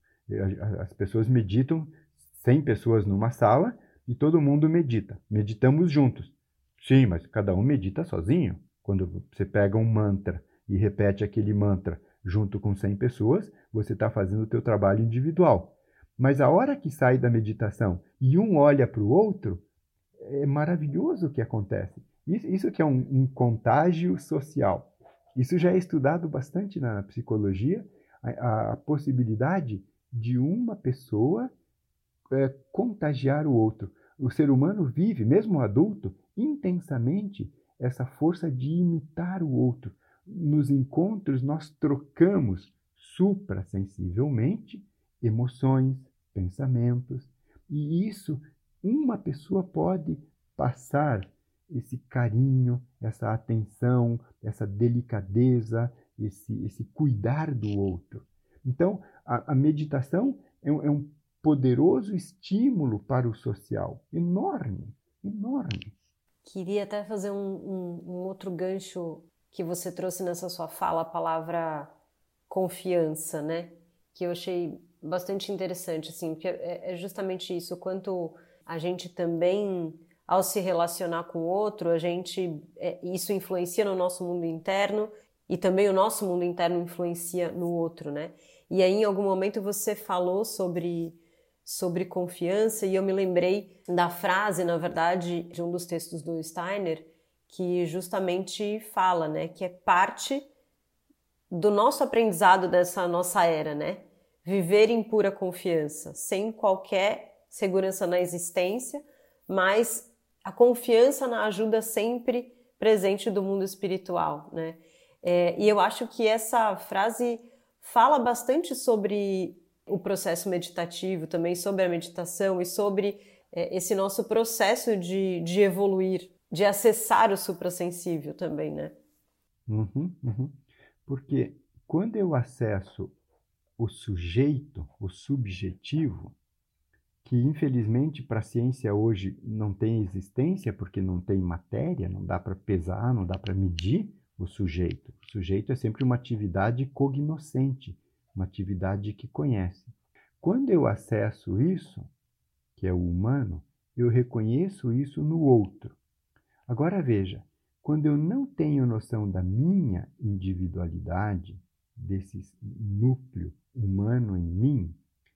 As pessoas meditam, cem pessoas numa sala, e todo mundo medita. Meditamos juntos. Sim, mas cada um medita sozinho. Quando você pega um mantra e repete aquele mantra junto com cem pessoas, você está fazendo o teu trabalho individual. Mas a hora que sai da meditação e um olha para o outro, é maravilhoso o que acontece. Isso, isso que é um, um contágio social. Isso já é estudado bastante na psicologia, a, a possibilidade de uma pessoa é, contagiar o outro. O ser humano vive, mesmo o adulto, intensamente essa força de imitar o outro. Nos encontros, nós trocamos suprasensivelmente emoções, pensamentos, e isso uma pessoa pode passar esse carinho, essa atenção, essa delicadeza, esse, esse cuidar do outro. Então, a, a meditação é um, é um poderoso estímulo para o social, enorme, enorme. Queria até fazer um, um, um outro gancho que você trouxe nessa sua fala, a palavra confiança, né? Que eu achei bastante interessante, assim, porque é, é justamente isso, o quanto a gente também, ao se relacionar com o outro, a gente, é, isso influencia no nosso mundo interno e também o nosso mundo interno influencia no outro, né? E aí, em algum momento, você falou sobre, sobre confiança e eu me lembrei da frase, na verdade, de um dos textos do Steiner, que justamente fala, né, que é parte do nosso aprendizado dessa nossa era, né? Viver em pura confiança, sem qualquer segurança na existência, mas a confiança na ajuda sempre presente do mundo espiritual, né? É, e eu acho que essa frase fala bastante sobre o processo meditativo, também sobre a meditação e sobre é, esse nosso processo de, de evoluir, de acessar o suprassensível também, né? Uhum, uhum. Porque quando eu acesso o sujeito, o subjetivo, que infelizmente para a ciência hoje não tem existência, porque não tem matéria, não dá para pesar, não dá para medir o sujeito. O sujeito é sempre uma atividade cognoscente, uma atividade que conhece. Quando eu acesso isso, que é o humano, eu reconheço isso no outro. Agora veja, quando eu não tenho noção da minha individualidade, desse núcleo humano em mim,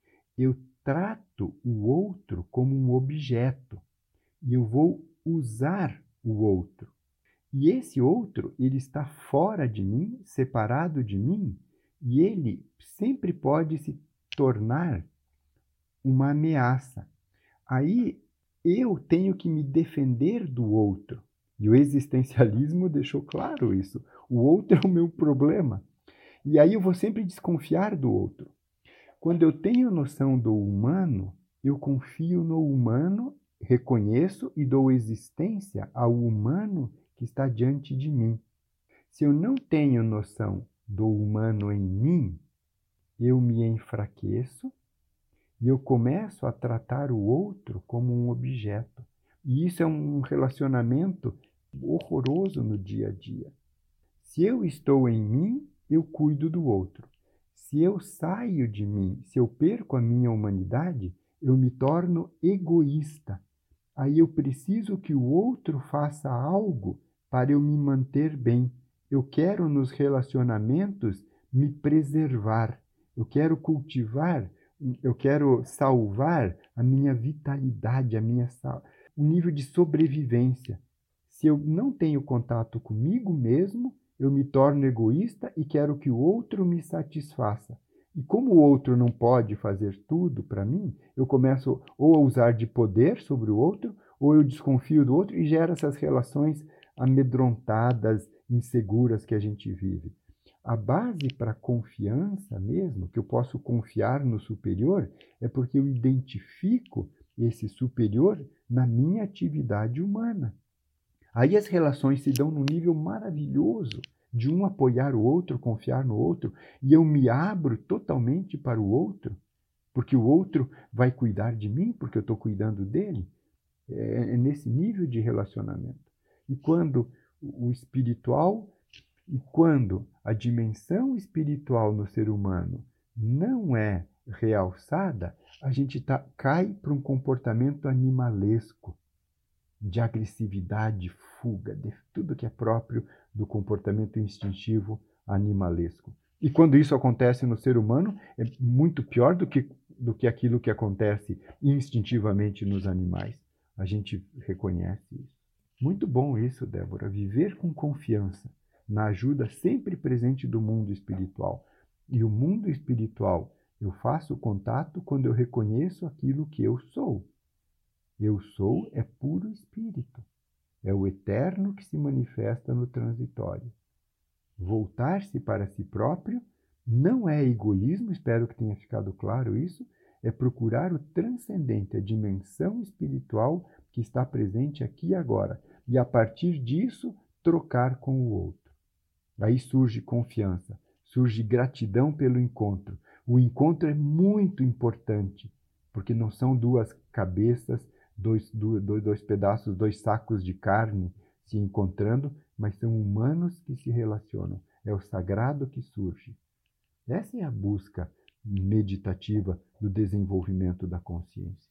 eu trato o outro como um objeto e eu vou usar o outro. E esse outro, ele está fora de mim, separado de mim, e ele sempre pode se tornar uma ameaça. Aí eu tenho que me defender do outro. E o existencialismo deixou claro isso. O outro é o meu problema. E aí eu vou sempre desconfiar do outro. Quando eu tenho noção do humano, eu confio no humano, reconheço e dou existência ao humano que está diante de mim. Se eu não tenho noção do humano em mim, eu me enfraqueço e eu começo a tratar o outro como um objeto. E isso é um relacionamento horroroso no dia a dia. Se eu estou em mim, eu cuido do outro. Se eu saio de mim, se eu perco a minha humanidade, eu me torno egoísta. Aí eu preciso que o outro faça algo para eu me manter bem. Eu quero nos relacionamentos me preservar. Eu quero cultivar, eu quero salvar a minha vitalidade, a minha o nível de sobrevivência. Se eu não tenho contato comigo mesmo, eu me torno egoísta e quero que o outro me satisfaça. E como o outro não pode fazer tudo para mim, eu começo ou a usar de poder sobre o outro, ou eu desconfio do outro e gera essas relações amedrontadas, inseguras que a gente vive. a base para a confiança mesmo, que eu posso confiar no superior, é porque eu identifico esse superior na minha atividade humana. Aí as relações se dão num nível maravilhoso, de um apoiar o outro, confiar no outro, e eu me abro totalmente para o outro, porque o outro vai cuidar de mim, porque eu estou cuidando dele. É, é nesse nível de relacionamento. E quando o espiritual, e quando a dimensão espiritual no ser humano não é realçada, a gente tá, cai para um comportamento animalesco, de agressividade, fuga, de tudo que é próprio do comportamento instintivo animalesco. E quando isso acontece no ser humano, é muito pior do que, do que aquilo que acontece instintivamente nos animais. A gente reconhece isso. Muito bom isso, Débora, viver com confiança na ajuda sempre presente do mundo espiritual. E o mundo espiritual, eu faço contato quando eu reconheço aquilo que eu sou. Eu sou é puro espírito. É o eterno que se manifesta no transitório. Voltar-se para si próprio não é egoísmo, espero que tenha ficado claro isso, é procurar o transcendente, a dimensão espiritual que está presente aqui e agora. E a partir disso, trocar com o outro. Aí surge confiança, surge gratidão pelo encontro. O encontro é muito importante, porque não são duas cabeças, dois, dois, dois pedaços, dois sacos de carne se encontrando, mas são humanos que se relacionam. É o sagrado que surge. Essa é a busca meditativa do desenvolvimento da consciência.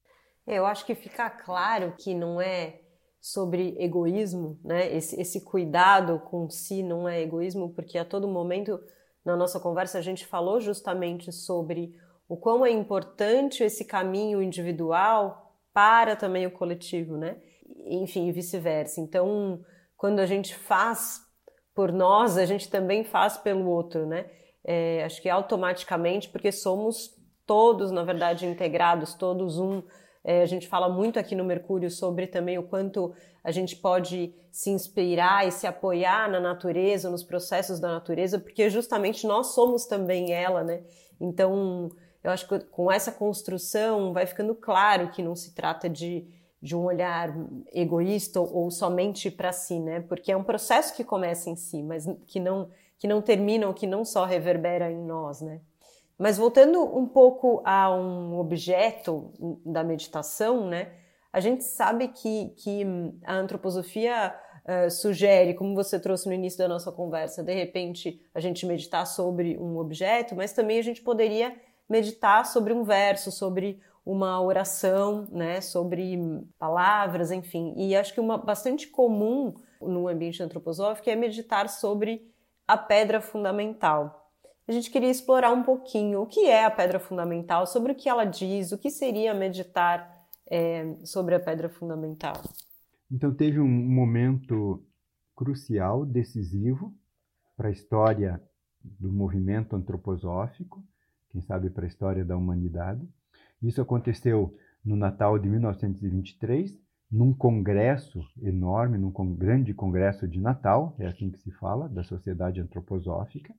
Eu acho que fica claro que não é sobre egoísmo, né? Esse, esse cuidado com si não é egoísmo, porque a todo momento na nossa conversa a gente falou justamente sobre o quão é importante esse caminho individual para também o coletivo, né? Enfim, e vice-versa. Então, quando a gente faz por nós, a gente também faz pelo outro, né? É, acho que automaticamente, porque somos todos, na verdade, integrados, todos um. É, a gente fala muito aqui no Mercúrio sobre também o quanto a gente pode se inspirar e se apoiar na natureza, nos processos da natureza, porque justamente nós somos também ela, né? Então, eu acho que com essa construção vai ficando claro que não se trata de, de um olhar egoísta ou, ou somente para si, né? Porque é um processo que começa em si, mas que não, que não termina ou que não só reverbera em nós, né? Mas voltando um pouco a um objeto da meditação, né? A gente sabe que, que a antroposofia uh, sugere, como você trouxe no início da nossa conversa, de repente a gente meditar sobre um objeto, mas também a gente poderia meditar sobre um verso, sobre uma oração, né? Sobre palavras, enfim. E acho que uma bastante comum no ambiente antroposófico é meditar sobre a pedra fundamental. A gente queria explorar um pouquinho o que é a pedra fundamental, sobre o que ela diz, o que seria meditar é, sobre a pedra fundamental. Então teve um momento crucial, decisivo para a história do movimento antroposófico, quem sabe para a história da humanidade. Isso aconteceu no Natal de mil novecentos e vinte e três, num congresso enorme, num grande congresso de Natal, é assim que se fala, da Sociedade Antroposófica.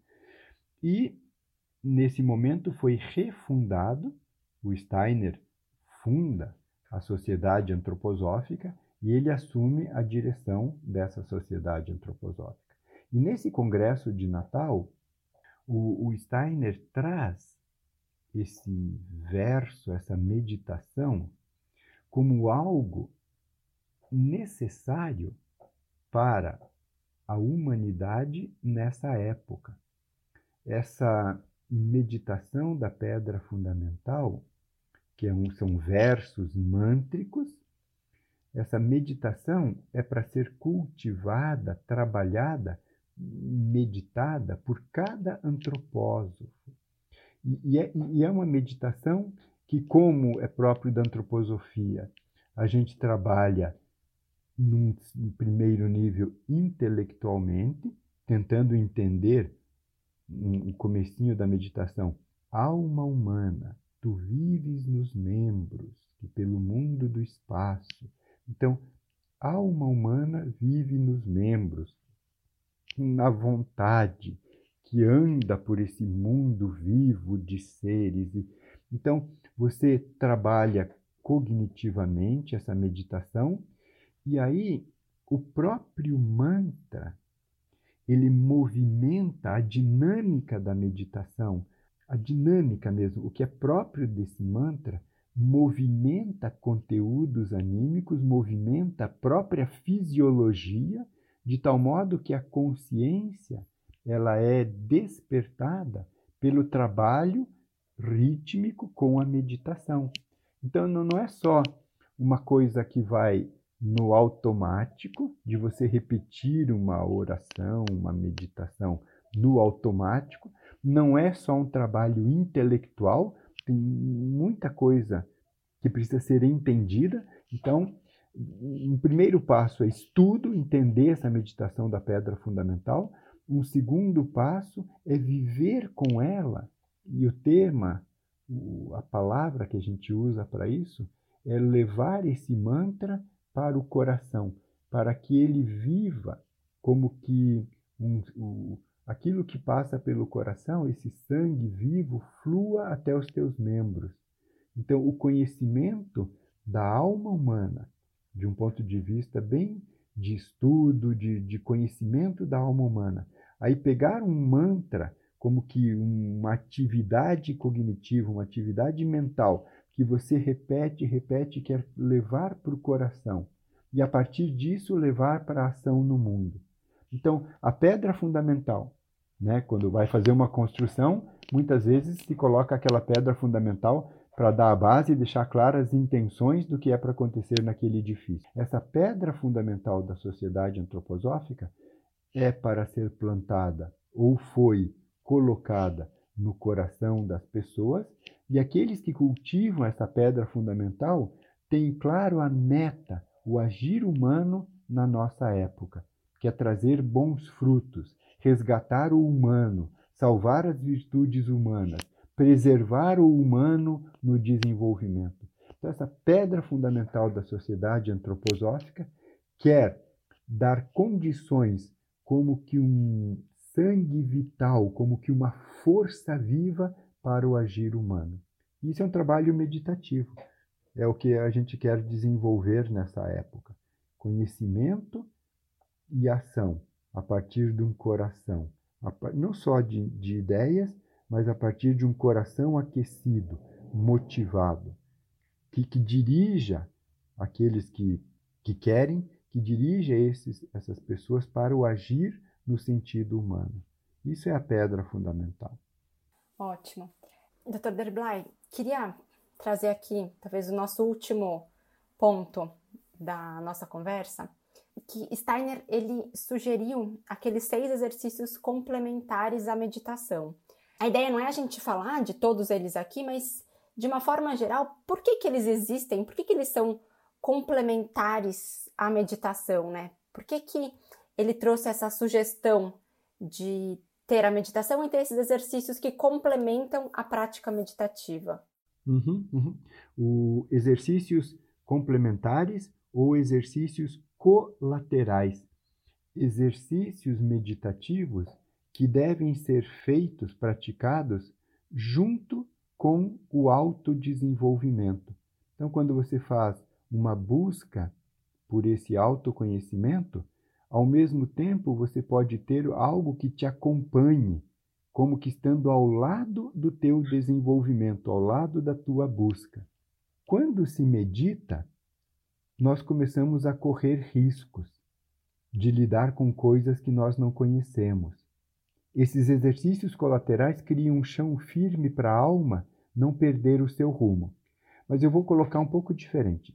E, nesse momento, foi refundado, o Steiner funda a Sociedade Antroposófica e ele assume a direção dessa Sociedade Antroposófica. E nesse congresso de Natal, o, o Steiner traz esse verso, essa meditação, como algo necessário para a humanidade nessa época. Essa meditação da pedra fundamental, que é um, são versos mântricos, essa meditação é para ser cultivada, trabalhada, meditada por cada antropósofo. E, e, é, e é uma meditação que, como é próprio da antroposofia, a gente trabalha num, num primeiro nível intelectualmente, tentando entender no comecinho da meditação, alma humana, tu vives nos membros, que pelo mundo do espaço. Então, alma humana vive nos membros, na vontade, que anda por esse mundo vivo de seres. Então, você trabalha cognitivamente essa meditação, e aí o próprio mantra, ele movimenta a dinâmica da meditação, a dinâmica mesmo, o que é próprio desse mantra, movimenta conteúdos anímicos, movimenta a própria fisiologia, de tal modo que a consciência ela é despertada pelo trabalho rítmico com a meditação. Então, não é só uma coisa que vai no automático, de você repetir uma oração, uma meditação no automático, não é só um trabalho intelectual, tem muita coisa que precisa ser entendida. Então, um primeiro passo é estudo, entender essa meditação da pedra fundamental. Um segundo passo é viver com ela, e o tema, a palavra que a gente usa para isso, é levar esse mantra para o coração, para que ele viva como que um, um, aquilo que passa pelo coração, esse sangue vivo, flua até os teus membros. Então, o conhecimento da alma humana, de um ponto de vista bem de estudo, de, de conhecimento da alma humana, aí pegar um mantra como que uma atividade cognitiva, uma atividade mental, que você repete, repete, quer levar para o coração, e a partir disso levar para a ação no mundo. Então, a pedra fundamental, né, quando vai fazer uma construção, muitas vezes se coloca aquela pedra fundamental para dar a base e deixar claras as intenções do que é para acontecer naquele edifício. Essa pedra fundamental da sociedade antroposófica é para ser plantada, ou foi colocada no coração das pessoas, e aqueles que cultivam essa pedra fundamental têm claro a meta, o agir humano na nossa época, que é trazer bons frutos, resgatar o humano, salvar as virtudes humanas, preservar o humano no desenvolvimento. Então, essa pedra fundamental da sociedade antroposófica quer dar condições como que um sangue vital, como que uma força viva para o agir humano. Isso é um trabalho meditativo. É o que a gente quer desenvolver nessa época. Conhecimento e ação a partir de um coração. Não só de, de ideias, mas a partir de um coração aquecido, motivado, que, que dirija aqueles que, que querem, que dirija esses, essas pessoas para o agir no sentido humano. Isso é a pedra fundamental. Ótimo. doutor Derblay, queria trazer aqui, talvez, o nosso último ponto da nossa conversa, que Steiner ele sugeriu aqueles seis exercícios complementares à meditação. A ideia não é a gente falar de todos eles aqui, mas, de uma forma geral, por que que eles existem? Por que que eles são complementares à meditação, né? Por que que ele trouxe essa sugestão de ter a meditação e ter esses exercícios que complementam a prática meditativa? Uhum, uhum. O exercícios complementares ou exercícios colaterais. Exercícios meditativos que devem ser feitos, praticados, junto com o autodesenvolvimento. Então, quando você faz uma busca por esse autoconhecimento, ao mesmo tempo você pode ter algo que te acompanhe, como que estando ao lado do teu desenvolvimento, ao lado da tua busca. Quando se medita, nós começamos a correr riscos de lidar com coisas que nós não conhecemos. Esses exercícios colaterais criam um chão firme para a alma não perder o seu rumo. Mas eu vou colocar um pouco diferente.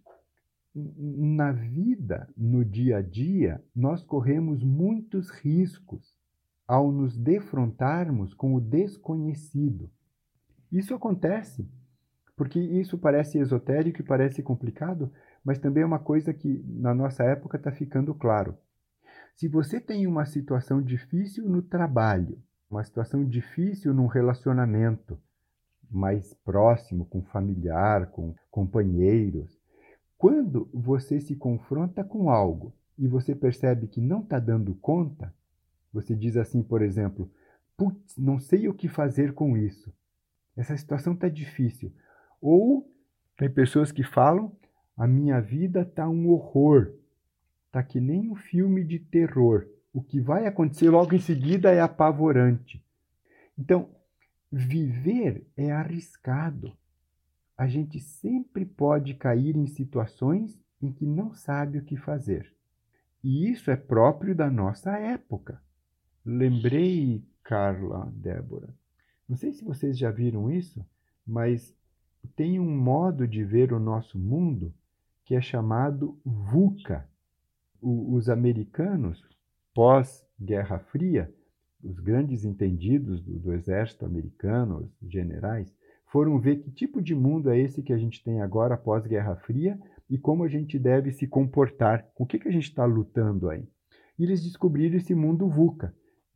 Na vida, no dia a dia, nós corremos muitos riscos ao nos defrontarmos com o desconhecido. Isso acontece porque isso parece esotérico e parece complicado, mas também é uma coisa que na nossa época está ficando claro. Se você tem uma situação difícil no trabalho, uma situação difícil num relacionamento mais próximo, com familiar, com companheiros, quando você se confronta com algo e você percebe que não está dando conta, você diz assim, por exemplo, putz, não sei o que fazer com isso. Essa situação está difícil. Ou tem pessoas que falam, a minha vida está um horror. Está que nem um filme de terror. O que vai acontecer logo em seguida é apavorante. Então, viver é arriscado. A gente sempre pode cair em situações em que não sabe o que fazer. E isso é próprio da nossa época. Lembrei, Carla, Débora, não sei se vocês já viram isso, mas tem um modo de ver o nosso mundo que é chamado VUCA. O, os americanos, pós-Guerra Fria, os grandes entendidos do, do exército americano, os generais, foram ver que tipo de mundo é esse que a gente tem agora pós-Guerra Fria e como a gente deve se comportar, com o que, que a gente está lutando aí. E eles descobriram esse mundo VUCA.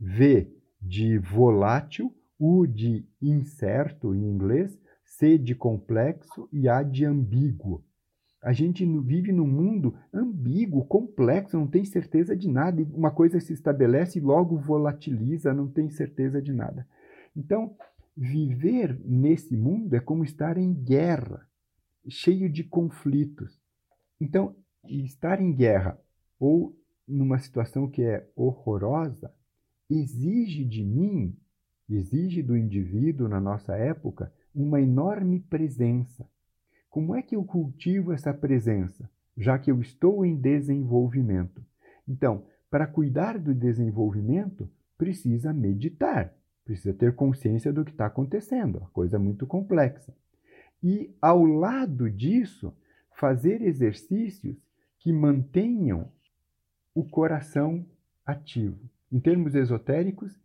V de volátil, U de incerto em inglês, C de complexo e A de ambíguo. A gente vive num mundo ambíguo, complexo, não tem certeza de nada. Uma coisa se estabelece e logo volatiliza, não tem certeza de nada. Então, viver nesse mundo é como estar em guerra, cheio de conflitos. Então, estar em guerra ou numa situação que é horrorosa, exige de mim, exige do indivíduo na nossa época, uma enorme presença. Como é que eu cultivo essa presença, já que eu estou em desenvolvimento? Então, para cuidar do desenvolvimento, precisa meditar. Precisa ter consciência do que está acontecendo, uma coisa muito complexa. E, ao lado disso, fazer exercícios que mantenham o coração ativo. Em termos esotéricos,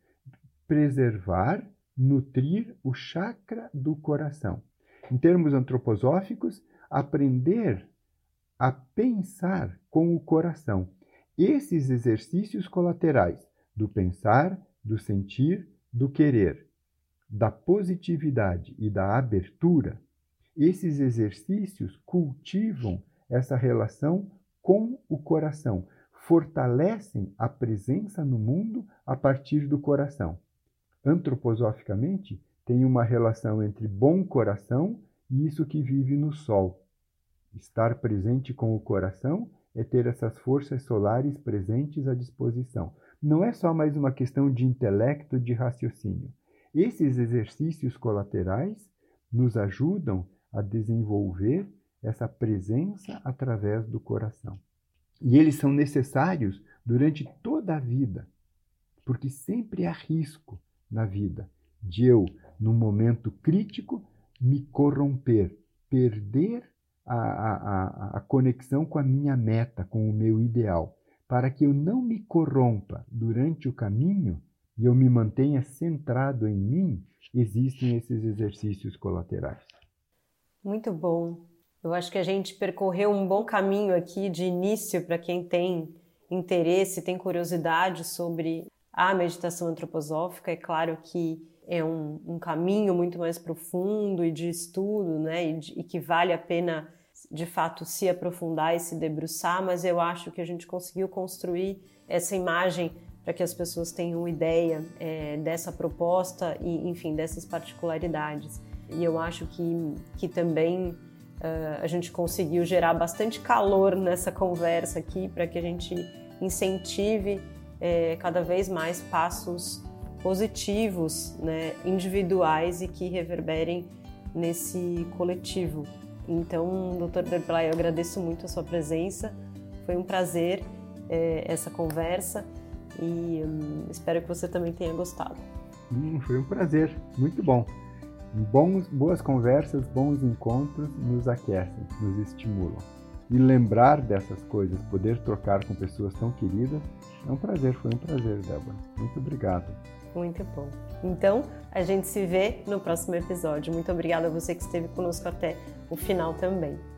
preservar, nutrir o chakra do coração. Em termos antroposóficos, aprender a pensar com o coração. Esses exercícios colaterais do pensar, do sentir, do querer, da positividade e da abertura, esses exercícios cultivam essa relação com o coração, fortalecem a presença no mundo a partir do coração. Antroposoficamente, tem uma relação entre bom coração e isso que vive no sol. Estar presente com o coração é ter essas forças solares presentes à disposição. Não é só mais uma questão de intelecto, de raciocínio. Esses exercícios colaterais nos ajudam a desenvolver essa presença através do coração. E eles são necessários durante toda a vida, porque sempre há risco na vida de eu, num momento crítico, me corromper, perder a, a, a, a conexão com a minha meta, com o meu ideal. Para que eu não me corrompa durante o caminho e eu me mantenha centrado em mim, existem esses exercícios colaterais. Muito bom. Eu acho que a gente percorreu um bom caminho aqui de início para quem tem interesse, tem curiosidade sobre a meditação antroposófica. É claro que é um, um caminho muito mais profundo e de estudo, né? E, de, e que vale a pena, de fato, se aprofundar e se debruçar, mas eu acho que a gente conseguiu construir essa imagem para que as pessoas tenham ideia é, dessa proposta e, enfim, dessas particularidades. E eu acho que, que também uh, a gente conseguiu gerar bastante calor nessa conversa aqui para que a gente incentive é, cada vez mais passos positivos, né, individuais e que reverberem nesse coletivo. Então, doutor Derblay, eu agradeço muito a sua presença, foi um prazer é, essa conversa e hum, espero que você também tenha gostado. Hum, foi um prazer, muito bom. Bons, boas conversas, bons encontros nos aquecem, nos estimulam. E lembrar dessas coisas, poder trocar com pessoas tão queridas, é um prazer, foi um prazer, Débora. Muito obrigado. Muito bom. Então, a gente se vê no próximo episódio. Muito obrigada a você que esteve conosco até o final também.